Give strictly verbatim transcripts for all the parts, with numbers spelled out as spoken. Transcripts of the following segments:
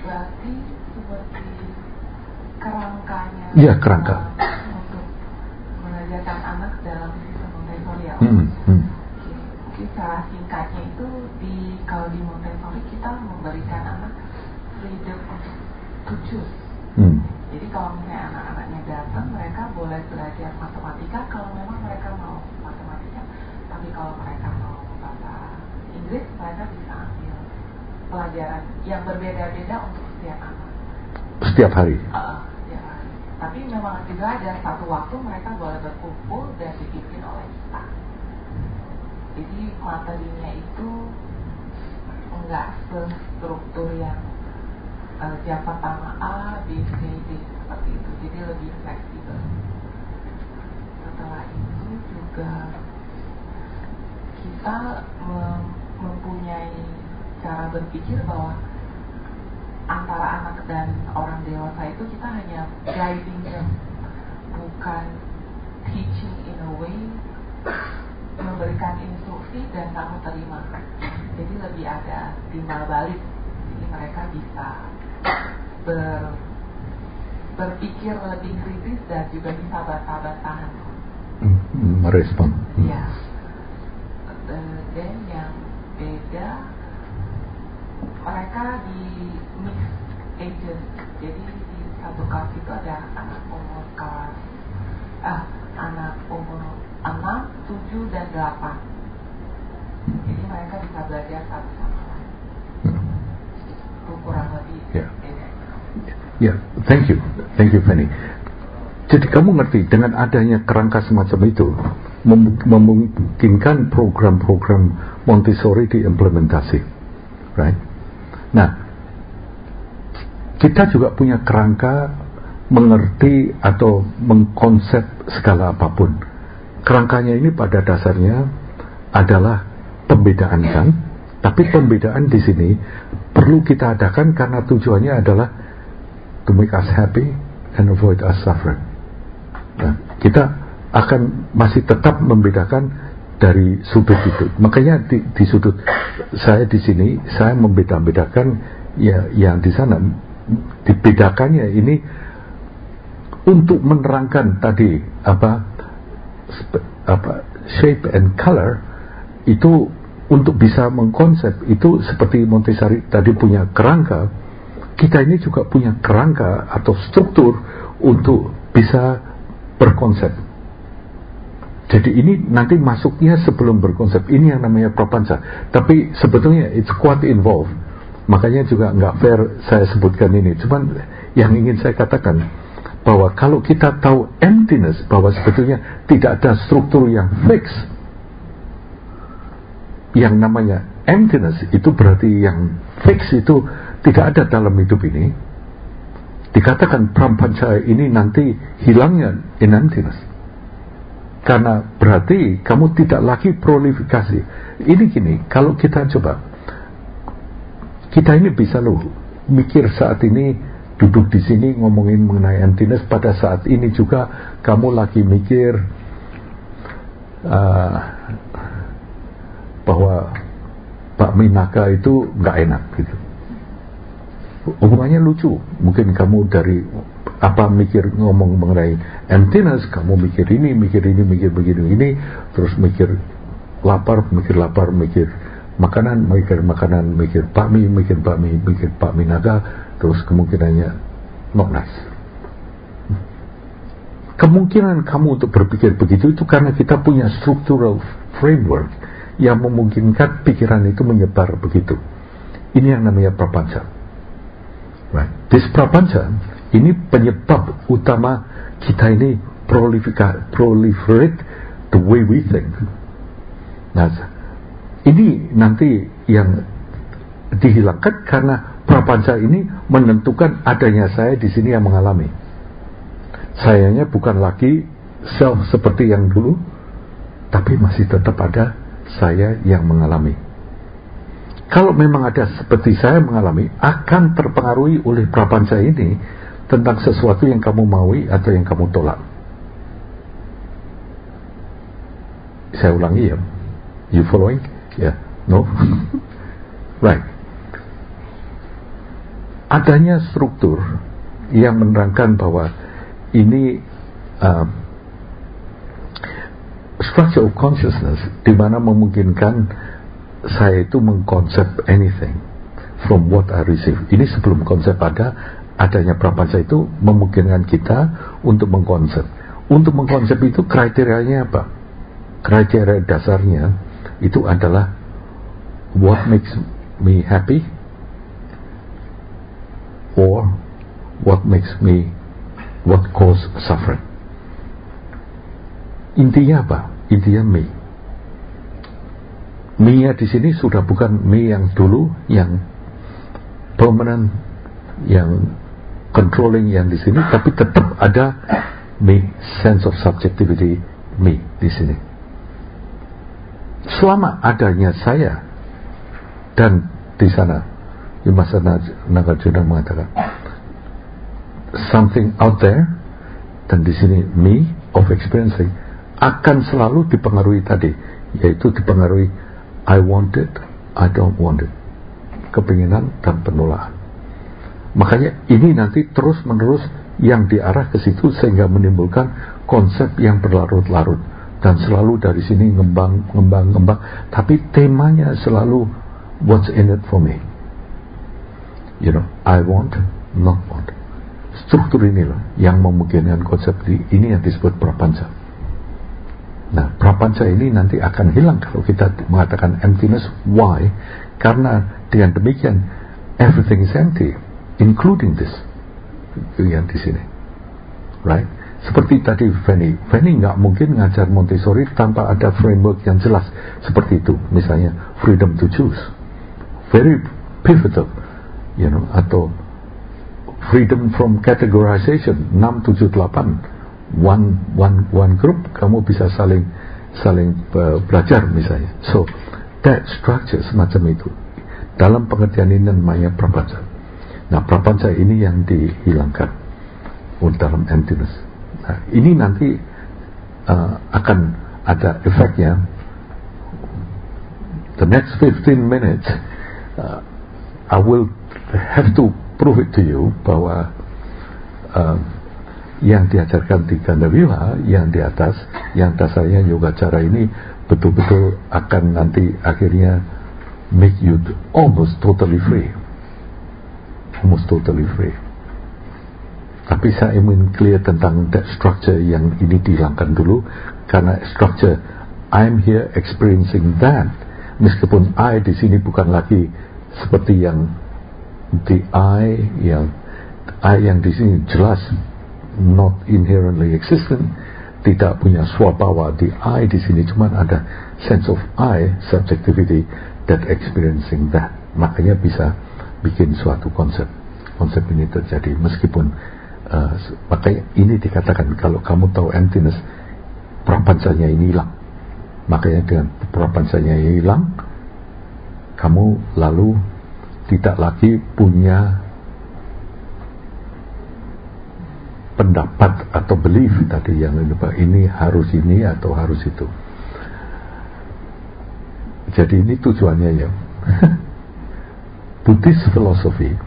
berarti seperti kerangkanya. Iya, kerangka. Untuk mengajarkan anak dalam sistem Montessori ya. Hmm, hmm. Mungkin secara singkatnya itu di kalau di Montessori kita memberikan anak freedom untuk to choose. Hmm. Jadi kalau misalnya anak-anaknya datang, mereka boleh belajar matematika kalau memang mereka mau matematika. Tapi kalau mereka mau bahasa Inggris, mereka bisa ambil pelajaran yang berbeda-beda untuk setiap anak. Setiap hari? Uh, setiap hari. Tapi memang juga ada satu waktu mereka boleh berkumpul dan dipimpin oleh kita. Jadi materinya itu enggak sestruktur yang uh, jam pertama A, B, C, D seperti itu. Jadi lebih fleksibel. Setelah itu juga kita mem- mempunyai cara berpikir bahwa antara anak dan orang dewasa itu kita hanya guiding them, bukan teaching in a way, memberikan instruksi dan kamu terima. Jadi lebih ada timbal balik. Jadi mereka bisa ber, berpikir lebih kritis dan juga bisa bantah-bantahan. Merespon. Ya. Dan yang beda, mereka di mix ages. Jadi di satu kelas itu ada anak umur kelas ah anak umur enam, tujuh dan delapan. Jadi mereka bisa belajar satu sama lain. Itu kurang lebih yeah. beda. Ya, yeah. Thank you, thank you Fanny. Jadi kamu ngerti dengan adanya kerangka semacam itu mem- memungkinkan program-program Montessori diimplementasi, right? Nah, kita juga punya kerangka mengerti atau mengkonsep segala apapun. Kerangkanya ini pada dasarnya adalah pembedaan kan, tapi pembedaan di sini perlu kita adakan karena tujuannya adalah to make us happy and avoid us suffering. Nah, kita akan masih tetap membedakan dari sudut itu. Makanya di, di sudut saya di sini saya membeda-bedakan ya yang di sana dibedakannya ini untuk menerangkan tadi apa apa shape and color itu untuk bisa mengkonsep itu seperti Montessori tadi punya kerangka, kita ini juga punya kerangka atau struktur untuk bisa berkonsep. Jadi ini nanti masuknya sebelum berkonsep. Ini yang namanya prapanca. Tapi sebetulnya it's quite involved. Makanya juga nggak fair saya sebutkan ini. Cuman yang ingin saya katakan bahwa kalau kita tahu emptiness, bahwa sebetulnya tidak ada struktur yang fix. Yang namanya emptiness itu berarti yang fix itu tidak ada dalam hidup ini. Dikatakan prapanca ini nanti hilangnya in emptiness. Karena berarti kamu tidak lagi prolifikasi. Ini gini, kalau kita coba, kita ini bisa loh mikir saat ini duduk di sini ngomongin mengenai emptiness, pada saat ini juga kamu lagi mikir uh, bahwa bakmi naga itu nggak enak gitu. Hubungannya lucu. Mungkin kamu dari apa mikir ngomong mengenai emptiness, kamu mikir ini, mikir ini, mikir begini ini, terus mikir lapar, mikir lapar, mikir makanan, mikir makanan, mikir bakmi, mikir bakmi, mikir bakmi naga, terus kemungkinannya not nice. Kemungkinan kamu untuk berpikir begitu itu karena kita punya structural framework yang memungkinkan pikiran itu menyebar begitu. Ini yang namanya prapanca. Right. This prapanca ini penyebab utama kita ini proliferate the way we think. Nah, ini nanti yang dihilangkan karena prapanca ini menentukan adanya saya di sini yang mengalami. Sayanya bukan lagi self seperti yang dulu, tapi masih tetap ada saya yang mengalami. Kalau memang ada seperti saya mengalami, akan terpengaruhi oleh prapanca ini tentang sesuatu yang kamu maui atau yang kamu tolak. Saya ulangi ya. You following? Ya, yeah. No? Right. adanya struktur yang menerangkan bahwa ini uh, structure of consciousness, di mana memungkinkan saya itu mengkonsep anything from what I receive. Ini sebelum konsep ada, adanya prapanca itu memungkinkan kita untuk mengkonsep. Untuk mengkonsep itu kriterianya apa? Kriteria dasarnya itu adalah what makes me happy or what makes me, what cause suffering. Intinya apa? Intinya me. Me-nya di sini sudah bukan me yang dulu, yang permanent, yang controlling yang di sini, tapi tetap ada me, sense of subjectivity, me di sini. Selama adanya saya, dan di sana Masa Nagarjuna mengatakan something out there, dan di sini me of experiencing akan selalu dipengaruhi tadi, yaitu dipengaruhi I want it, I don't want it, kepinginan dan penolakan. Makanya ini nanti terus menerus yang diarah ke situ, sehingga menimbulkan konsep yang berlarut-larut, dan selalu dari sini ngembang, ngembang, ngembang, tapi temanya selalu what's in it for me, you know, I want, not want. Struktur inilah yang memungkinkan konsep ini yang disebut prapanca. Nah, prapanca ini nanti akan hilang kalau kita mengatakan emptiness. Why? Karena dengan demikian everything is empty, including this. Itu yang di sini, right? Seperti tadi Fanny, Fanny nggak mungkin ngajar Montessori tanpa ada framework yang jelas seperti itu. Misalnya freedom to choose, very pivotal, you know, atau freedom from categorization, enam, tujuh, delapan, one, one, one group, kamu bisa saling saling uh, belajar misalnya. So that structure semacam itu dalam pengertian ini namanya prapanca. Nah, prapanca ini yang dihilangkan dalam emptiness. Nah, ini nanti uh, akan ada efeknya. The next fifteen minutes uh, I will have to prove it to you bahwa uh, yang diajarkan di Gandavila, yang di atas, yang dasarnya yoga cara ini betul-betul akan nanti akhirnya make you almost totally free, almost totally free. Tapi saya ingin clear tentang that structure yang ini dihilangkan dulu, karena structure I'm here experiencing that, meskipun I di sini bukan lagi seperti yang the I yang I yang di sini jelas not inherently existent, tidak punya swabhawa. The I di sini cuma ada sense of I, subjectivity, that experiencing that. Makanya bisa bikin suatu konsep. Konsep ini terjadi meskipun uh, makanya ini dikatakan kalau kamu tahu emptiness, prapancanya ini hilang. Makanya dengan prapancanya hilang, kamu lalu tidak lagi punya pendapat atau belief tadi yang ini harus ini atau harus itu. Jadi ini tujuannya ya. Buddhist philosophy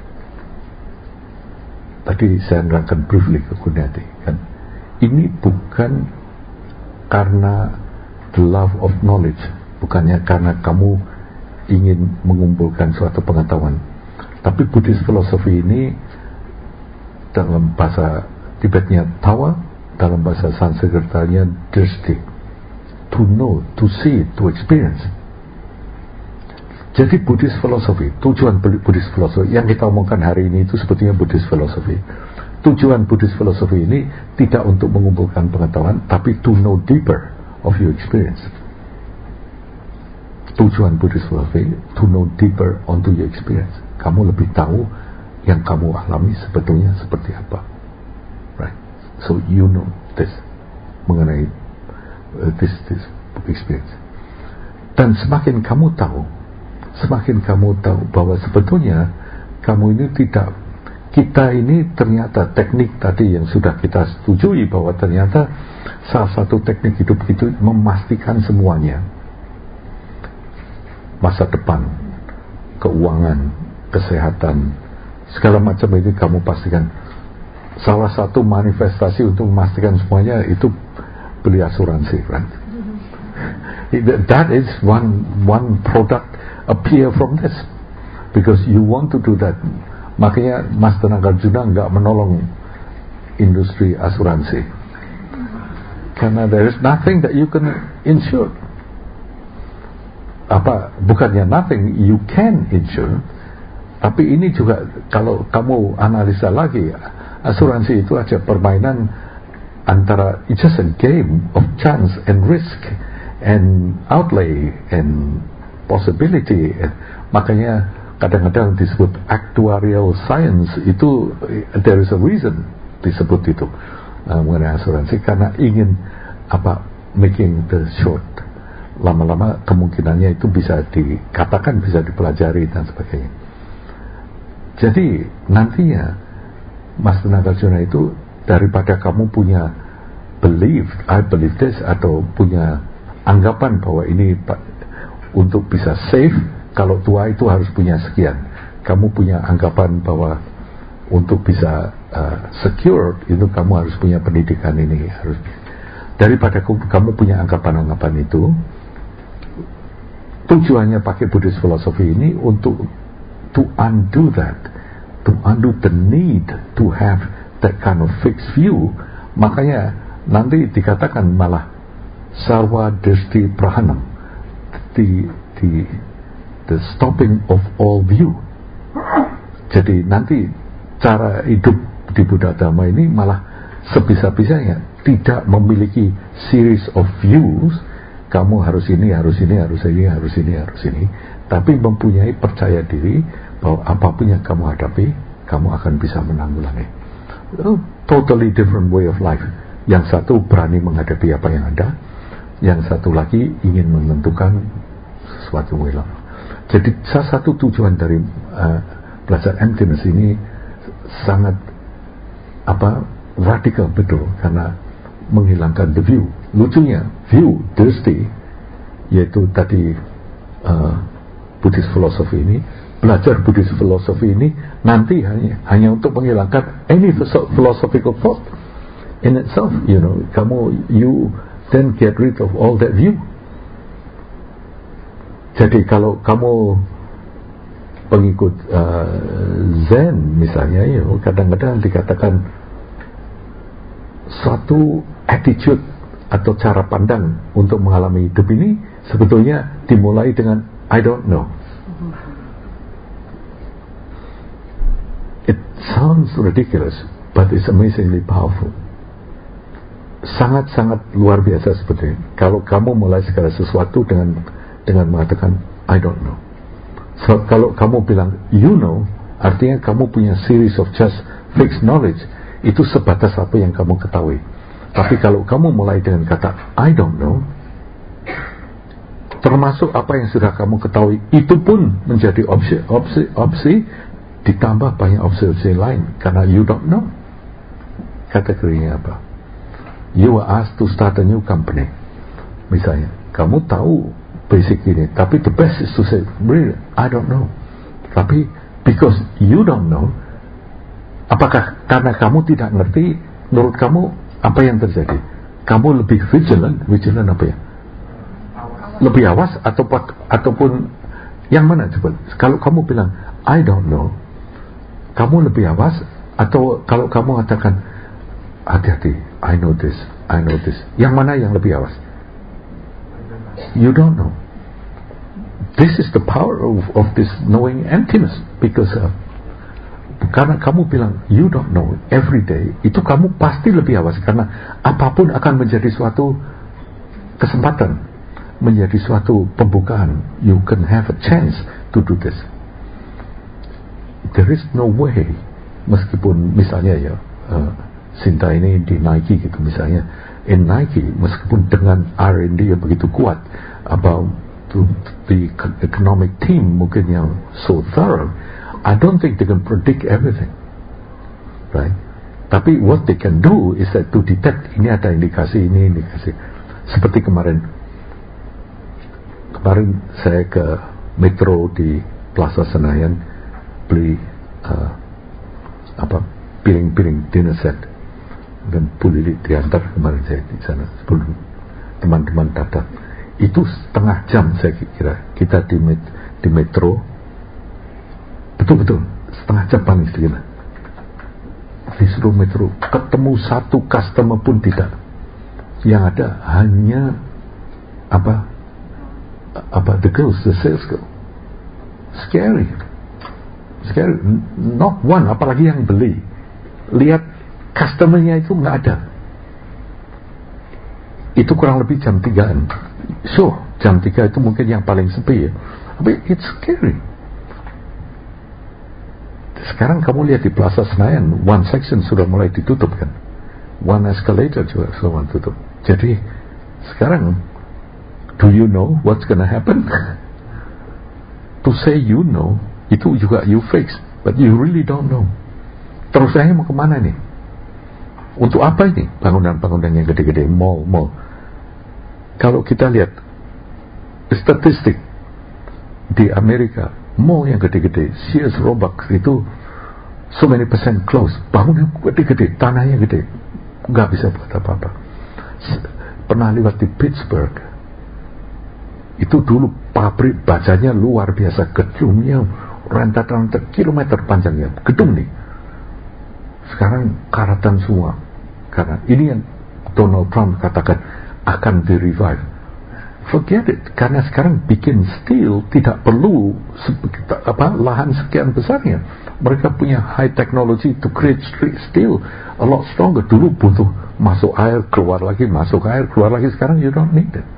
tadi saya nerangkan briefly ke Gunyati kan, ini bukan karena the love of knowledge, bukannya karena kamu ingin mengumpulkan suatu pengetahuan, tapi Buddhist philosophy ini dalam bahasa Tibetnya tawa, dalam bahasa Sanskertanya drishti, to know, to see, to experience. Jadi Buddhist philosophy, tujuan Buddhist philosophy yang kita omongkan hari ini itu sebetulnya Buddhist philosophy. Tujuan Buddhist philosophy ini tidak untuk mengumpulkan pengetahuan, tapi to know deeper of your experience. Tujuan Buddhist philosophy to know deeper onto your experience. Kamu lebih tahu yang kamu alami sebetulnya seperti apa, right? So you know this mengenai uh, this this experience. Dan semakin kamu tahu, semakin kamu tahu bahwa sebetulnya kamu ini tidak, kita ini ternyata teknik tadi yang sudah kita setujui bahwa ternyata salah satu teknik hidup itu memastikan semuanya, masa depan, keuangan, kesehatan, segala macam ini kamu pastikan. Salah satu manifestasi untuk memastikan semuanya itu beli asuransi, right? That is one one product appear from this, because you want to do that. Makanya Mas Nagarjuna nggak menolong industri asuransi, karena there is nothing that you can insure. Apa bukannya nothing, you can insure, tapi ini juga kalau kamu analisa lagi, asuransi itu aja permainan antara, it's just a game of chance and risk and outlay and possibility. Makanya kadang-kadang disebut actuarial science, itu there is a reason disebut itu uh, mengenai asuransi, karena ingin apa, making the short, lama-lama kemungkinannya itu bisa dikatakan, bisa dipelajari dan sebagainya. Jadi nantinya Mas Nagarjuna itu, daripada kamu punya belief, I believe this, atau punya anggapan bahwa ini untuk bisa safe, kalau tua itu harus punya sekian, kamu punya anggapan bahwa untuk bisa uh, secure itu kamu harus punya pendidikan ini, harus, daripada kamu punya anggapan-anggapan itu, tujuannya pakai Buddhist philosophy ini untuk to undo that, to undo the need to have that kind of fixed view. Makanya nanti dikatakan malah sarva drishti prahanam, the the the stopping of all view. Jadi nanti cara hidup di Buddha Dhamma ini malah sebisa-bisanya tidak memiliki series of views, kamu harus ini, harus ini, harus ini, harus ini, harus ini, tapi mempunyai percaya diri bahwa apapun yang kamu hadapi, kamu akan bisa menanggulangi. Oh, totally different way of life. Yang satu berani menghadapi apa yang ada, yang satu lagi ingin menentukan sesuatu way of. Jadi salah satu tujuan dari uh, belajar emptiness ini sangat apa, radikal betul, karena menghilangkan the view. Lucunya view drishti, yaitu tadi uh, Buddhist philosophy ini, belajar Buddhist philosophy ini nanti hanya hanya untuk menghilangkan any philosophical thought in itself. You know, kamu you then get rid of all that view. Jadi kalau kamu pengikut uh, Zen misalnya, you know, kadang-kadang dikatakan suatu attitude atau cara pandang untuk mengalami hidup ini sebetulnya dimulai dengan I don't know. It sounds ridiculous, but it's amazingly powerful. Sangat-sangat luar biasa sebetulnya kalau kamu mulai segala sesuatu dengan dengan mengatakan I don't know. So, kalau kamu bilang you know, artinya kamu punya series of just fixed knowledge, itu sebatas apa yang kamu ketahui. Tapi kalau kamu mulai dengan kata I don't know, termasuk apa yang sudah kamu ketahui, itu pun menjadi opsi, opsi, opsi ditambah banyak opsi-opsi lain, karena you don't know. Kategorinya apa? You were asked to start a new company, misalnya, kamu tahu basic ini, tapi the best is to say really I don't know. Tapi because you don't know, apakah karena kamu tidak ngerti, menurut kamu apa yang terjadi? Kamu lebih vigilant, vigilant apa ya? Lebih awas atau ataupun yang mana coba? Kalau kamu bilang I don't know, kamu lebih awas, atau kalau kamu katakan hati-hati, I know this, I know this, yang mana yang lebih awas? You don't know. This is the power of, of this knowing emptiness, because uh, karena kamu bilang you don't know every day, itu kamu pasti lebih awas, karena apapun akan menjadi suatu kesempatan, menjadi suatu pembukaan. You can have a chance to do this. There is no way, meskipun misalnya ya uh, Sinta ini di Nike gitu misalnya, in Nike meskipun dengan R and D yang begitu kuat, about to the economic team mungkin yang so thorough, I don't think they can predict everything, right? Tapi what they can do is that to detect ini ada indikasi ini, indikasi. Seperti kemarin, kemarin saya ke Metro di Plaza Senayan beli uh, apa piring-piring dinner set, dan Bu Lili diantar kemarin saya di sana sebelum teman-teman datang. Itu setengah jam saya kira kita di, met, di metro, betul-betul setengah jam paling sedikit di seluruh metro, ketemu satu customer pun tidak. Yang ada hanya apa apa the girls, the sales girl. Scary, scary. Not one, apalagi yang beli. Lihat customernya itu nggak ada. Itu kurang lebih jam tigaan. So jam tiga itu mungkin yang paling sepi ya. Tapi it's scary. Sekarang kamu lihat di Plaza Senayan, one section sudah mulai ditutup kan, one escalator juga sudah mulai tutup. Jadi sekarang, do you know what's gonna happen? To say you know, itu juga you fix, but you really don't know. Terus saya mau kemana nih? Untuk apa ini bangunan-bangunan yang gede-gede, mall-mall? Kalau kita lihat statistik di Amerika, mall yang gede-gede, Sears, Roebuck itu so many percent close, bangunan gede-gede, tanahnya gede, nggak bisa buat apa-apa. Pernah lewat di Pittsburgh, itu dulu pabrik bajanya luar biasa, gedungnya rentet-rentet kilometer panjangnya, gedung nih. Sekarang karatan semua, karena ini yang Donald Trump katakan akan di-revive. Forget it, karena sekarang bikin steel tidak perlu apa, lahan sekian besarnya. Mereka punya high technology to create steel a lot stronger. Dulu butuh masuk air, keluar lagi, masuk air, keluar lagi. Sekarang you don't need it.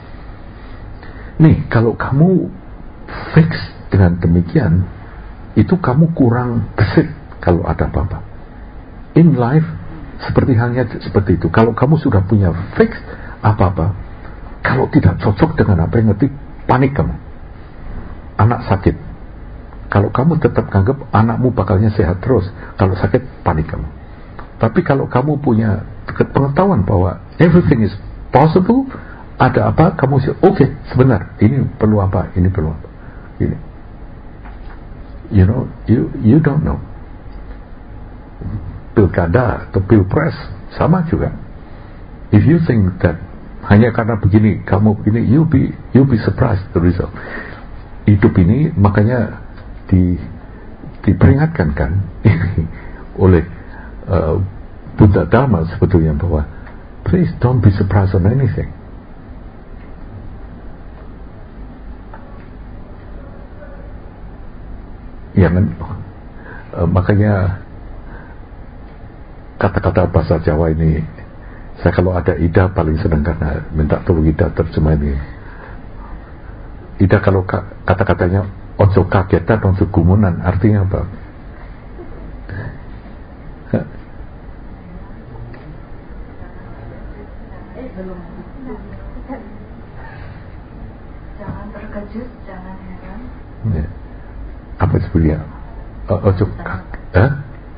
Nih, kalau kamu fix dengan demikian, itu kamu kurang gesit kalau ada apa-apa. In life, seperti halnya seperti itu. Kalau kamu sudah punya fix apa-apa, kalau tidak cocok dengan apa yang ngerti, panik kamu. Anak sakit, kalau kamu tetap anggap anakmu bakalnya sehat terus, kalau sakit, panik kamu. Tapi kalau kamu punya pengetahuan bahwa everything is possible, ada apa, kamu sih, oke, okay, sebentar, ini perlu apa, ini perlu apa, ini. You know, you you don't know. Pilkada atau pilpres sama juga. If you think that hanya karena begini, kamu begini, you be you be surprised the result. Hidup ini makanya di diperingatkan kan oleh uh, Buddha Dharma sebetulnya bahwa please don't be surprised on anything. Ya kan, uh, makanya kata-kata bahasa Jawa ini, saya kalau ada Ida paling senang karena minta tolong Ida terjemah ini. Ida kalau kata-katanya ojo kagetan, ojo gumunan, artinya apa? Jangan terkejut, jangan heran. Ya. Apa sebetulnya? Ojo kagetan?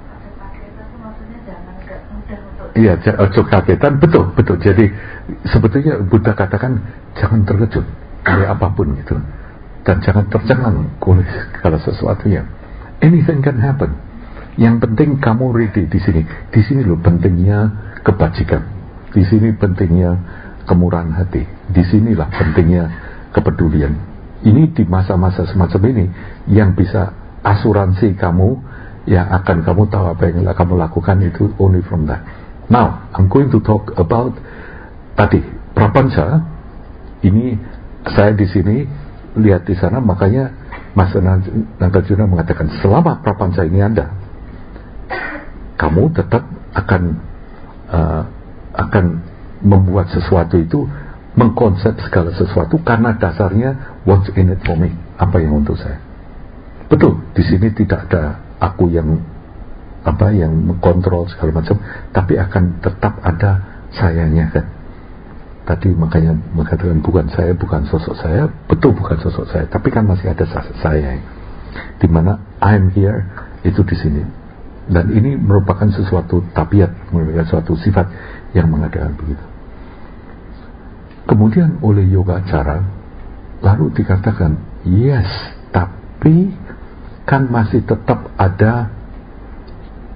Iya, ojo kagetan, betul, betul. Jadi sebetulnya Buddha katakan jangan terkejut oleh apapun itu, dan jangan tercengang oleh segala sesuatunya. Anything can happen. Yang penting kamu ready di sini. Di sini loh pentingnya kebajikan. Di sini pentingnya kemurahan hati. Di sinilah pentingnya kepedulian. Ini di masa-masa semacam ini yang bisa asuransi kamu, yang akan kamu tahu apa yang kamu lakukan itu only from that. Now, I'm going to talk about tadi prapanca. Ini saya di sini lihat di sana, makanya Mas Nagarjuna mengatakan selama prapanca ini ada, kamu tetap akan uh, akan membuat sesuatu itu, mengkonsep segala sesuatu karena dasarnya what's in it for me, apa yang untuk saya. Betul, di sini tidak ada aku yang apa yang mengkontrol segala macam, tapi akan tetap ada sayanya kan. Tadi makanya mengatakan bukan saya, bukan sosok saya, betul bukan sosok saya, tapi kan masih ada saya. Dimana I'm here itu di sini, dan ini merupakan sesuatu tabiat, merupakan suatu sifat yang mengadakan begitu. Kemudian oleh yoga cara lalu dikatakan yes, tapi kan masih tetap ada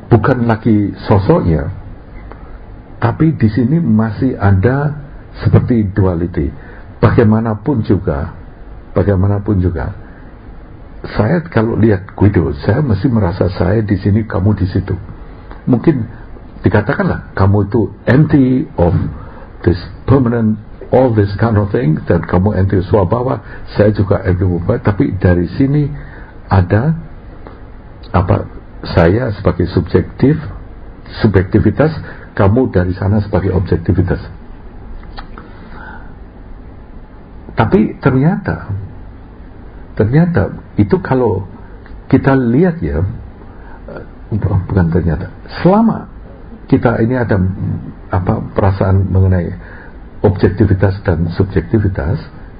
bukan lagi sosoknya, tapi di sini masih ada seperti duality. Bagaimanapun juga, bagaimanapun juga, saya kalau lihat Guido, saya mesti merasa saya di sini, kamu di situ. Mungkin dikatakanlah kamu itu empty of this permanent, all this kind of thing, dan kamu empty swabhawa, saya juga empty swabhawa. Tapi dari sini ada apa? Saya sebagai subjektif, subjektivitas, kamu dari sana sebagai objektivitas. Tapi ternyata, ternyata itu kalau kita lihat ya, bukan ternyata, selama kita ini ada apa perasaan mengenai objektivitas dan subjektivitas,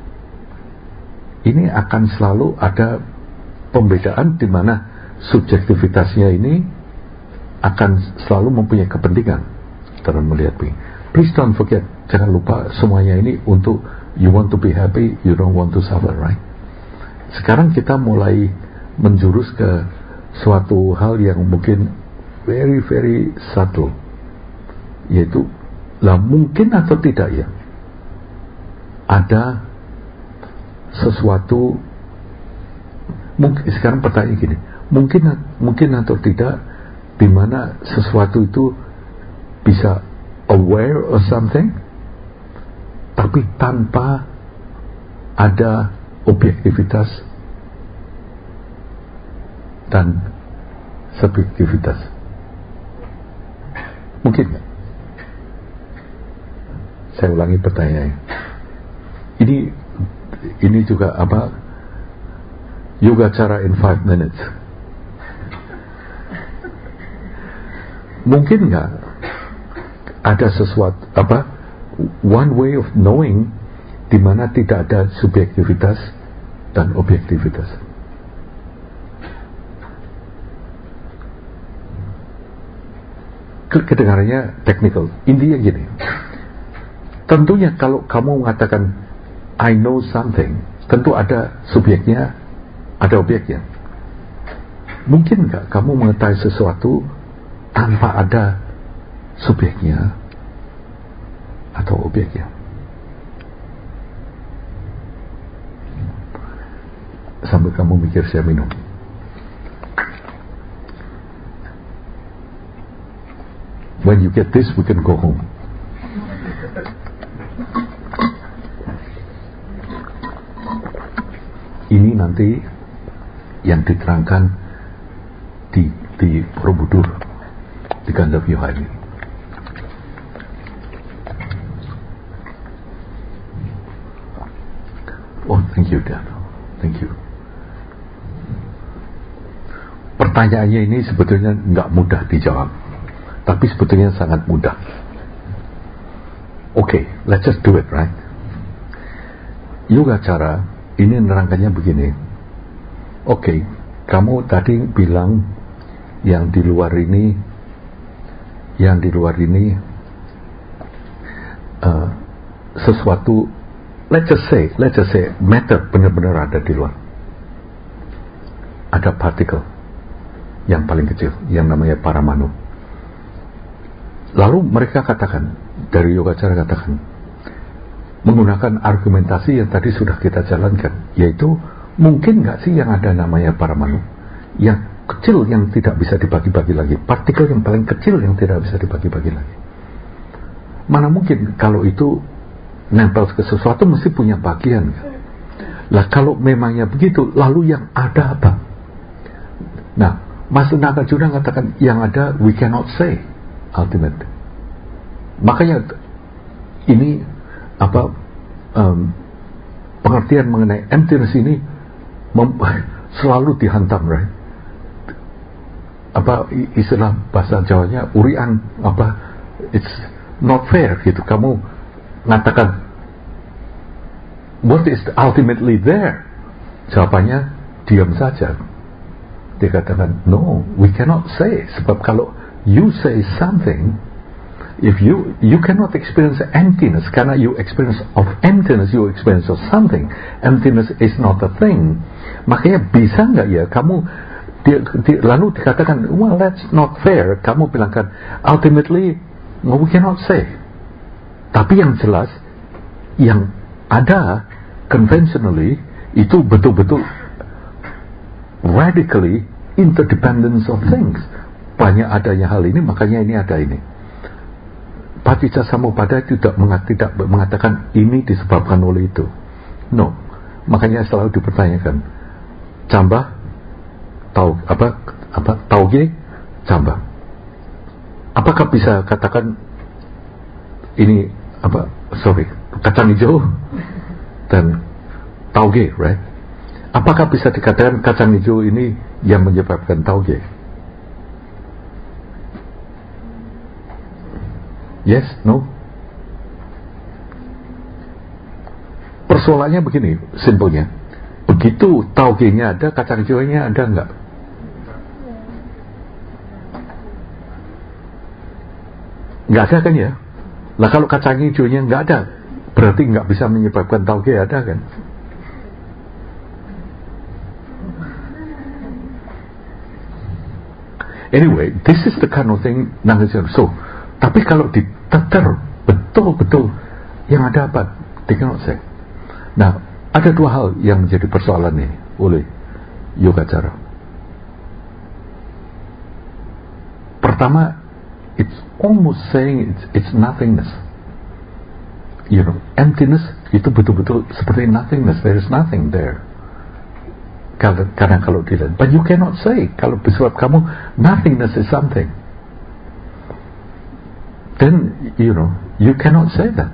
ini akan selalu ada pembedaan di mana subjektivitasnya ini akan selalu mempunyai kepentingan dalam melihat ini. Please don't forget, jangan lupa semuanya ini untuk you want to be happy, you don't want to suffer, right? Sekarang kita mulai menjurus ke suatu hal yang mungkin very very subtle, yaitu lah mungkin atau tidak ya ada sesuatu. Mungkin sekarang pertanyaan gini, mungkin mungkin atau tidak di mana sesuatu itu bisa aware of something tapi tanpa ada objektivitas dan subjektivitas. Mungkin nggak? Saya ulangi pertanyaannya. Ini ini juga apa? Yoga cara in five minutes. Mungkin nggak ada sesuatu apa? One way of knowing di mana tidak ada subjektivitas dan objektivitas. Kedengarannya technical. Intinya gini. Tentunya kalau kamu mengatakan I know something, tentu ada subjeknya, ada objeknya. Mungkin nggak kamu mengetahui sesuatu tanpa ada subjeknya atau objeknya? Sambil kamu mikir, saya minum. When you get this, we can go home. Ini nanti yang diterangkan di di Borobudur, di Gandhavyuha ini. Oh, thank you, Dan. Thank you. Pertanyaannya ini sebetulnya nggak mudah dijawab, tapi sebetulnya sangat mudah. Oke, okay, let's just do it, right? Yoga cara ini nerangkannya begini. Oke, okay, kamu tadi bilang yang di luar ini, yang di luar ini uh, sesuatu, let's just say, let's just say matter benar-benar ada di luar. Ada partikel yang paling kecil, yang namanya paramanu. Lalu mereka katakan, dari Yogacara katakan, menggunakan argumentasi yang tadi sudah kita jalankan, yaitu mungkin nggak sih yang ada namanya paramanu, yang kecil yang tidak bisa dibagi-bagi lagi, partikel yang paling kecil yang tidak bisa dibagi-bagi lagi. Mana mungkin kalau itu nempel ke sesuatu mesti punya bagian kan? Lah kalau memangnya begitu, lalu yang ada apa? Nah, Mas Nagarjuna katakan yang ada we cannot say ultimate. Makanya ini apa um, pengertian mengenai emptiness ini mem- selalu dihantam, right? Apa istilah bahasa Jawanya urian, apa it's not fair gitu. Kamu mengatakan what is ultimately there? Jawabannya diam saja. Dia katakan no, we cannot say. Sebab kalau you say something, if you you cannot experience emptiness, karena you experience of emptiness, you experience of something. Emptiness is not a thing. Makanya bisa nggak ya kamu dia, dia, lalu dikatakan, well that's not fair. Kamu bilangkan, ultimately no, we cannot say. Tapi yang jelas, yang ada conventionally itu betul-betul radically interdependence of things. Banyak adanya hal ini, makanya ini ada ini. Paticca Samuppada tidak, tidak mengatakan ini disebabkan oleh itu. No. Makanya selalu dipertanyakan, cambah, tau apa apa tauge, cambah. Apakah bisa katakan ini apa? Sorry, kacang hijau dan tauge, right? Apakah bisa dikatakan kacang hijau ini yang menyebabkan tauge? Yes, no. Persoalannya begini, simpelnya. Begitu tauge-nya ada, kacang hijaunya ada enggak? Enggak ada kan ya? Lah kalau kacang hijaunya enggak ada, berarti enggak bisa menyebabkan tauge ada kan? Anyway, this is the kind of thing. So, tapi kalau diteter betul-betul yang ada apa? They cannot say. Nah, ada dua hal yang menjadi persoalan ini oleh Yogacara. Pertama, it's almost saying it's, it's nothingness. You know, emptiness itu betul-betul seperti nothingness. There is nothing there. Karena, karena kalau dilihat, but you cannot say kalau sebab kamu nothingness is something. Then you know you cannot say that.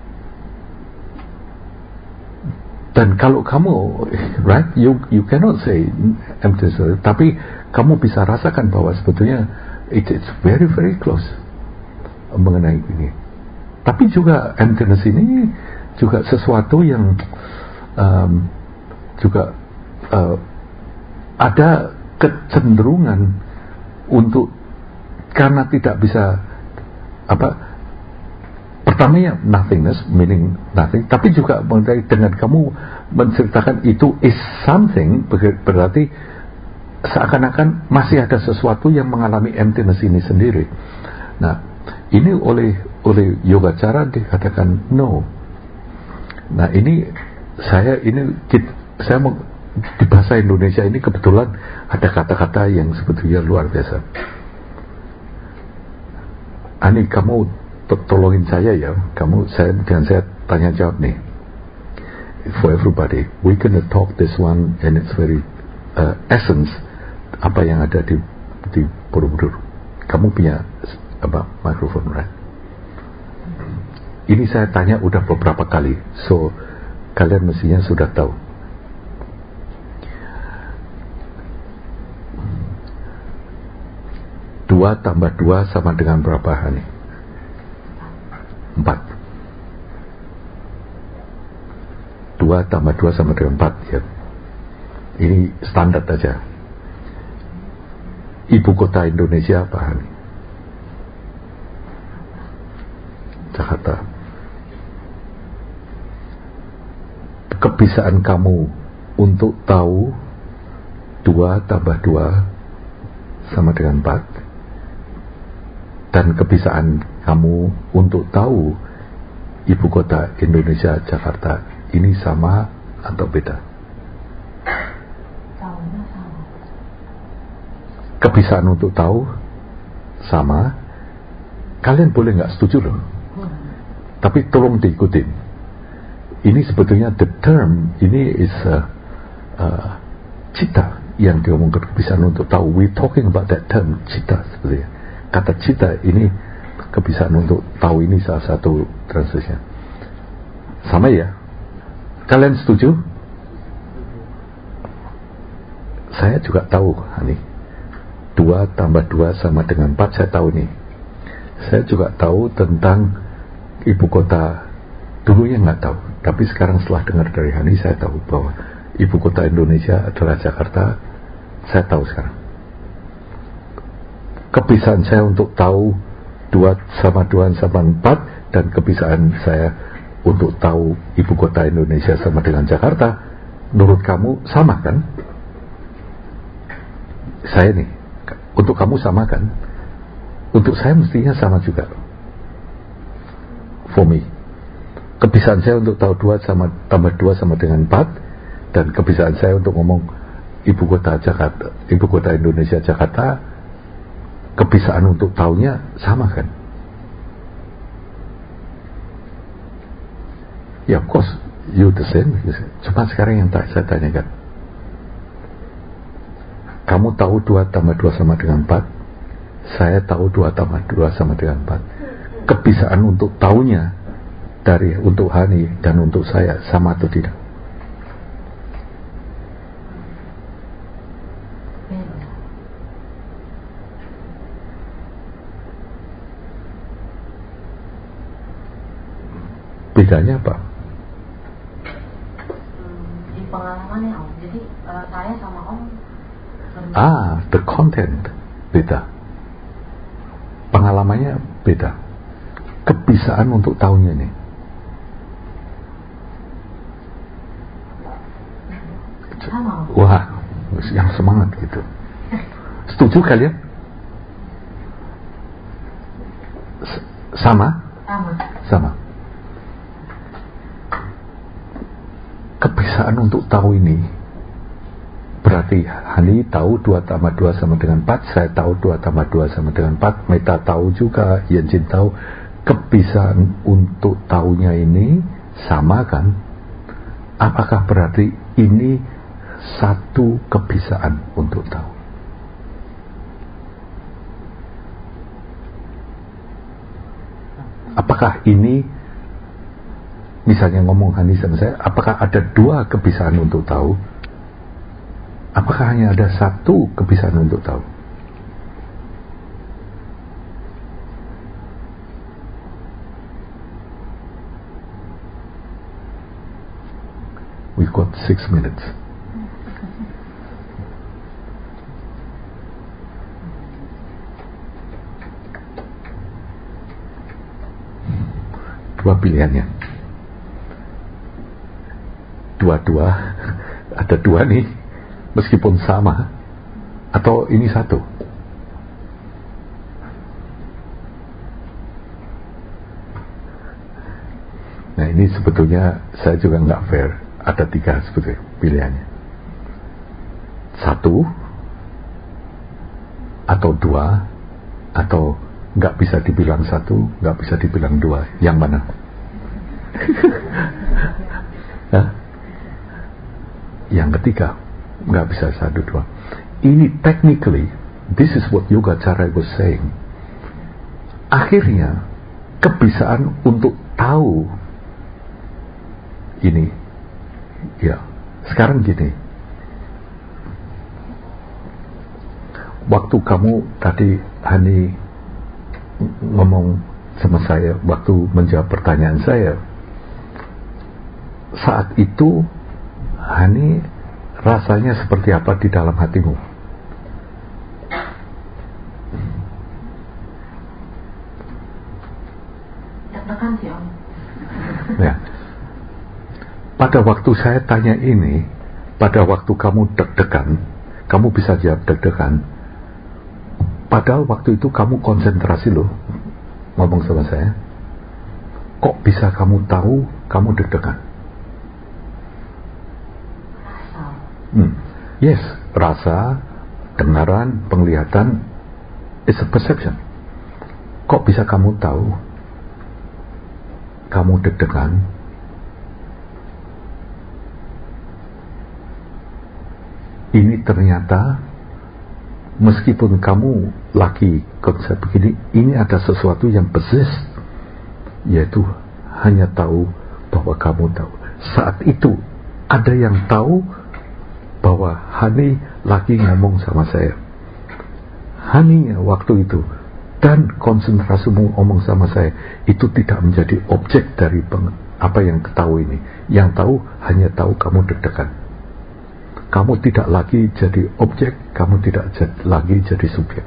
Dan kalau kamu, right, you you cannot say emptiness, tapi kamu bisa rasakan bahwa sebetulnya it, it's very very close mengenai ini. Tapi juga emptiness ini juga sesuatu yang um, juga uh, ada kecenderungan untuk karena tidak bisa apa? Pertamanya nothingness, meaning nothing, tapi juga dengan kamu menceritakan itu is something, berarti seakan-akan masih ada sesuatu yang mengalami emptiness ini sendiri. Nah, ini oleh oleh Yogacara dikatakan no. Nah, ini saya ini saya mau di bahasa Indonesia ini kebetulan ada kata-kata yang sebetulnya luar biasa. Ani, kamu tolongin saya ya, kamu saya dan saya tanya jawab nih. For everybody, we gonna talk this one and it's very uh, essence apa yang ada di di Borobudur. Kamu punya apa mikrofon, right? Ini saya tanya udah beberapa kali, so kalian mestinya sudah tahu. Dua tambah dua sama dengan berapa, Hani? Empat. Dua tambah dua sama dengan empat ya. Ini standar aja. Ibu kota Indonesia apa, Hani? Jakarta. Kebiasaan kamu untuk tahu dua tambah dua sama dengan empat, dan kebiasaan kamu untuk tahu ibu kota Indonesia Jakarta ini sama atau beda? Kebiasaan untuk tahu sama. Kalian boleh nggak setuju loh, tapi tolong diikutin. Ini sebetulnya the term ini is uh, uh, cita yang diomongkan, kebiasaan untuk tahu. We talking about that term cita sebetulnya. Kata cita ini kebiasaan untuk tahu, ini salah satu translation. Sama ya? Kalian setuju? Saya juga tahu, Hani. Dua tambah dua sama dengan empat, saya tahu nih. Saya juga tahu tentang ibu kota. Dulunya nggak tahu, tapi sekarang setelah dengar dari Hani, saya tahu bahwa ibu kota Indonesia adalah Jakarta. Saya tahu sekarang. Kebiasaan saya untuk tahu dua sama dua sama empat, dan kebiasaan saya untuk tahu ibu kota Indonesia sama dengan Jakarta, menurut kamu sama kan? saya nih, untuk kamu sama kan? Untuk saya mestinya sama juga. For me, kebiasaan saya untuk tahu dua sama tambah dua sama dengan empat, dan kebiasaan saya untuk ngomong ibu kota Jakarta, ibu kota Indonesia Jakarta, kebiasaan untuk tahunya sama kan? Ya, of course, you the same. Cuma sekarang yang tak saya tanyakan, kamu tahu dua tambah dua sama dengan empat, saya tahu dua tambah dua sama dengan empat. Kebiasaan untuk tahunya dari untuk Hani dan untuk saya sama atau tidak? Bedanya apa? Di pengalaman ya Om. Jadi uh, saya sama Om berbeda. Ah, the content beda. Pengalamannya beda. Kebiasaan untuk tahunya nih. Sama Om. Wah, yang semangat gitu. Setuju kalian? S- sama? Sama. Sama. Kebiasaan untuk tahu ini berarti Hani tahu dua tambah dua sama dengan empat, saya tahu dua tambah dua sama dengan empat, Meta tahu juga, Yenjin tahu. Kebiasaan untuk tahunya ini sama kan? Apakah berarti ini satu kebiasaan untuk tahu? Apakah ini, misalnya ngomong Hani sama saya, apakah ada dua kebiasaan untuk tahu? Apakah hanya ada satu kebiasaan untuk tahu? We've got six minutes. Dua pilihannya. Dua-dua, ada dua nih, meskipun sama, atau ini satu. Nah, ini sebetulnya saya juga nggak fair. Ada tiga sebetulnya pilihannya. Satu, atau dua, atau nggak bisa dibilang satu, nggak bisa dibilang dua. Yang mana? Hah? Yang ketiga, nggak bisa satu dua. Ini technically, this is what Yogacara was saying. Akhirnya, kebiasaan untuk tahu ini, ya, sekarang gini. Waktu kamu tadi Hani ngomong sama saya, waktu menjawab pertanyaan saya, saat itu Hani rasanya seperti apa di dalam hatimu? Deg-degan sih Om. Ya. Pada waktu saya tanya ini, pada waktu kamu deg-degan, kamu bisa jawab deg-degan. Padahal waktu itu kamu konsentrasi loh, ngomong sama saya. Kok bisa kamu tahu kamu deg-degan? Rasa. Hmm. Yes, rasa, dengaran, penglihatan, it's a perception. Kok bisa kamu tahu kamu deg-degan? Ini ternyata meskipun kamu lagi konsep begini, ini ada sesuatu yang persis, yaitu hanya tahu bahwa kamu tahu. Saat itu ada yang tahu bahwa Hani lagi ngomong sama saya. Hani waktu itu dan konsentrasimu ngomong sama saya itu tidak menjadi objek dari peng, apa yang ketahui ini. Yang tahu hanya tahu kamu deg-degan. Kamu tidak lagi jadi objek, kamu tidak jad, lagi jadi subjek.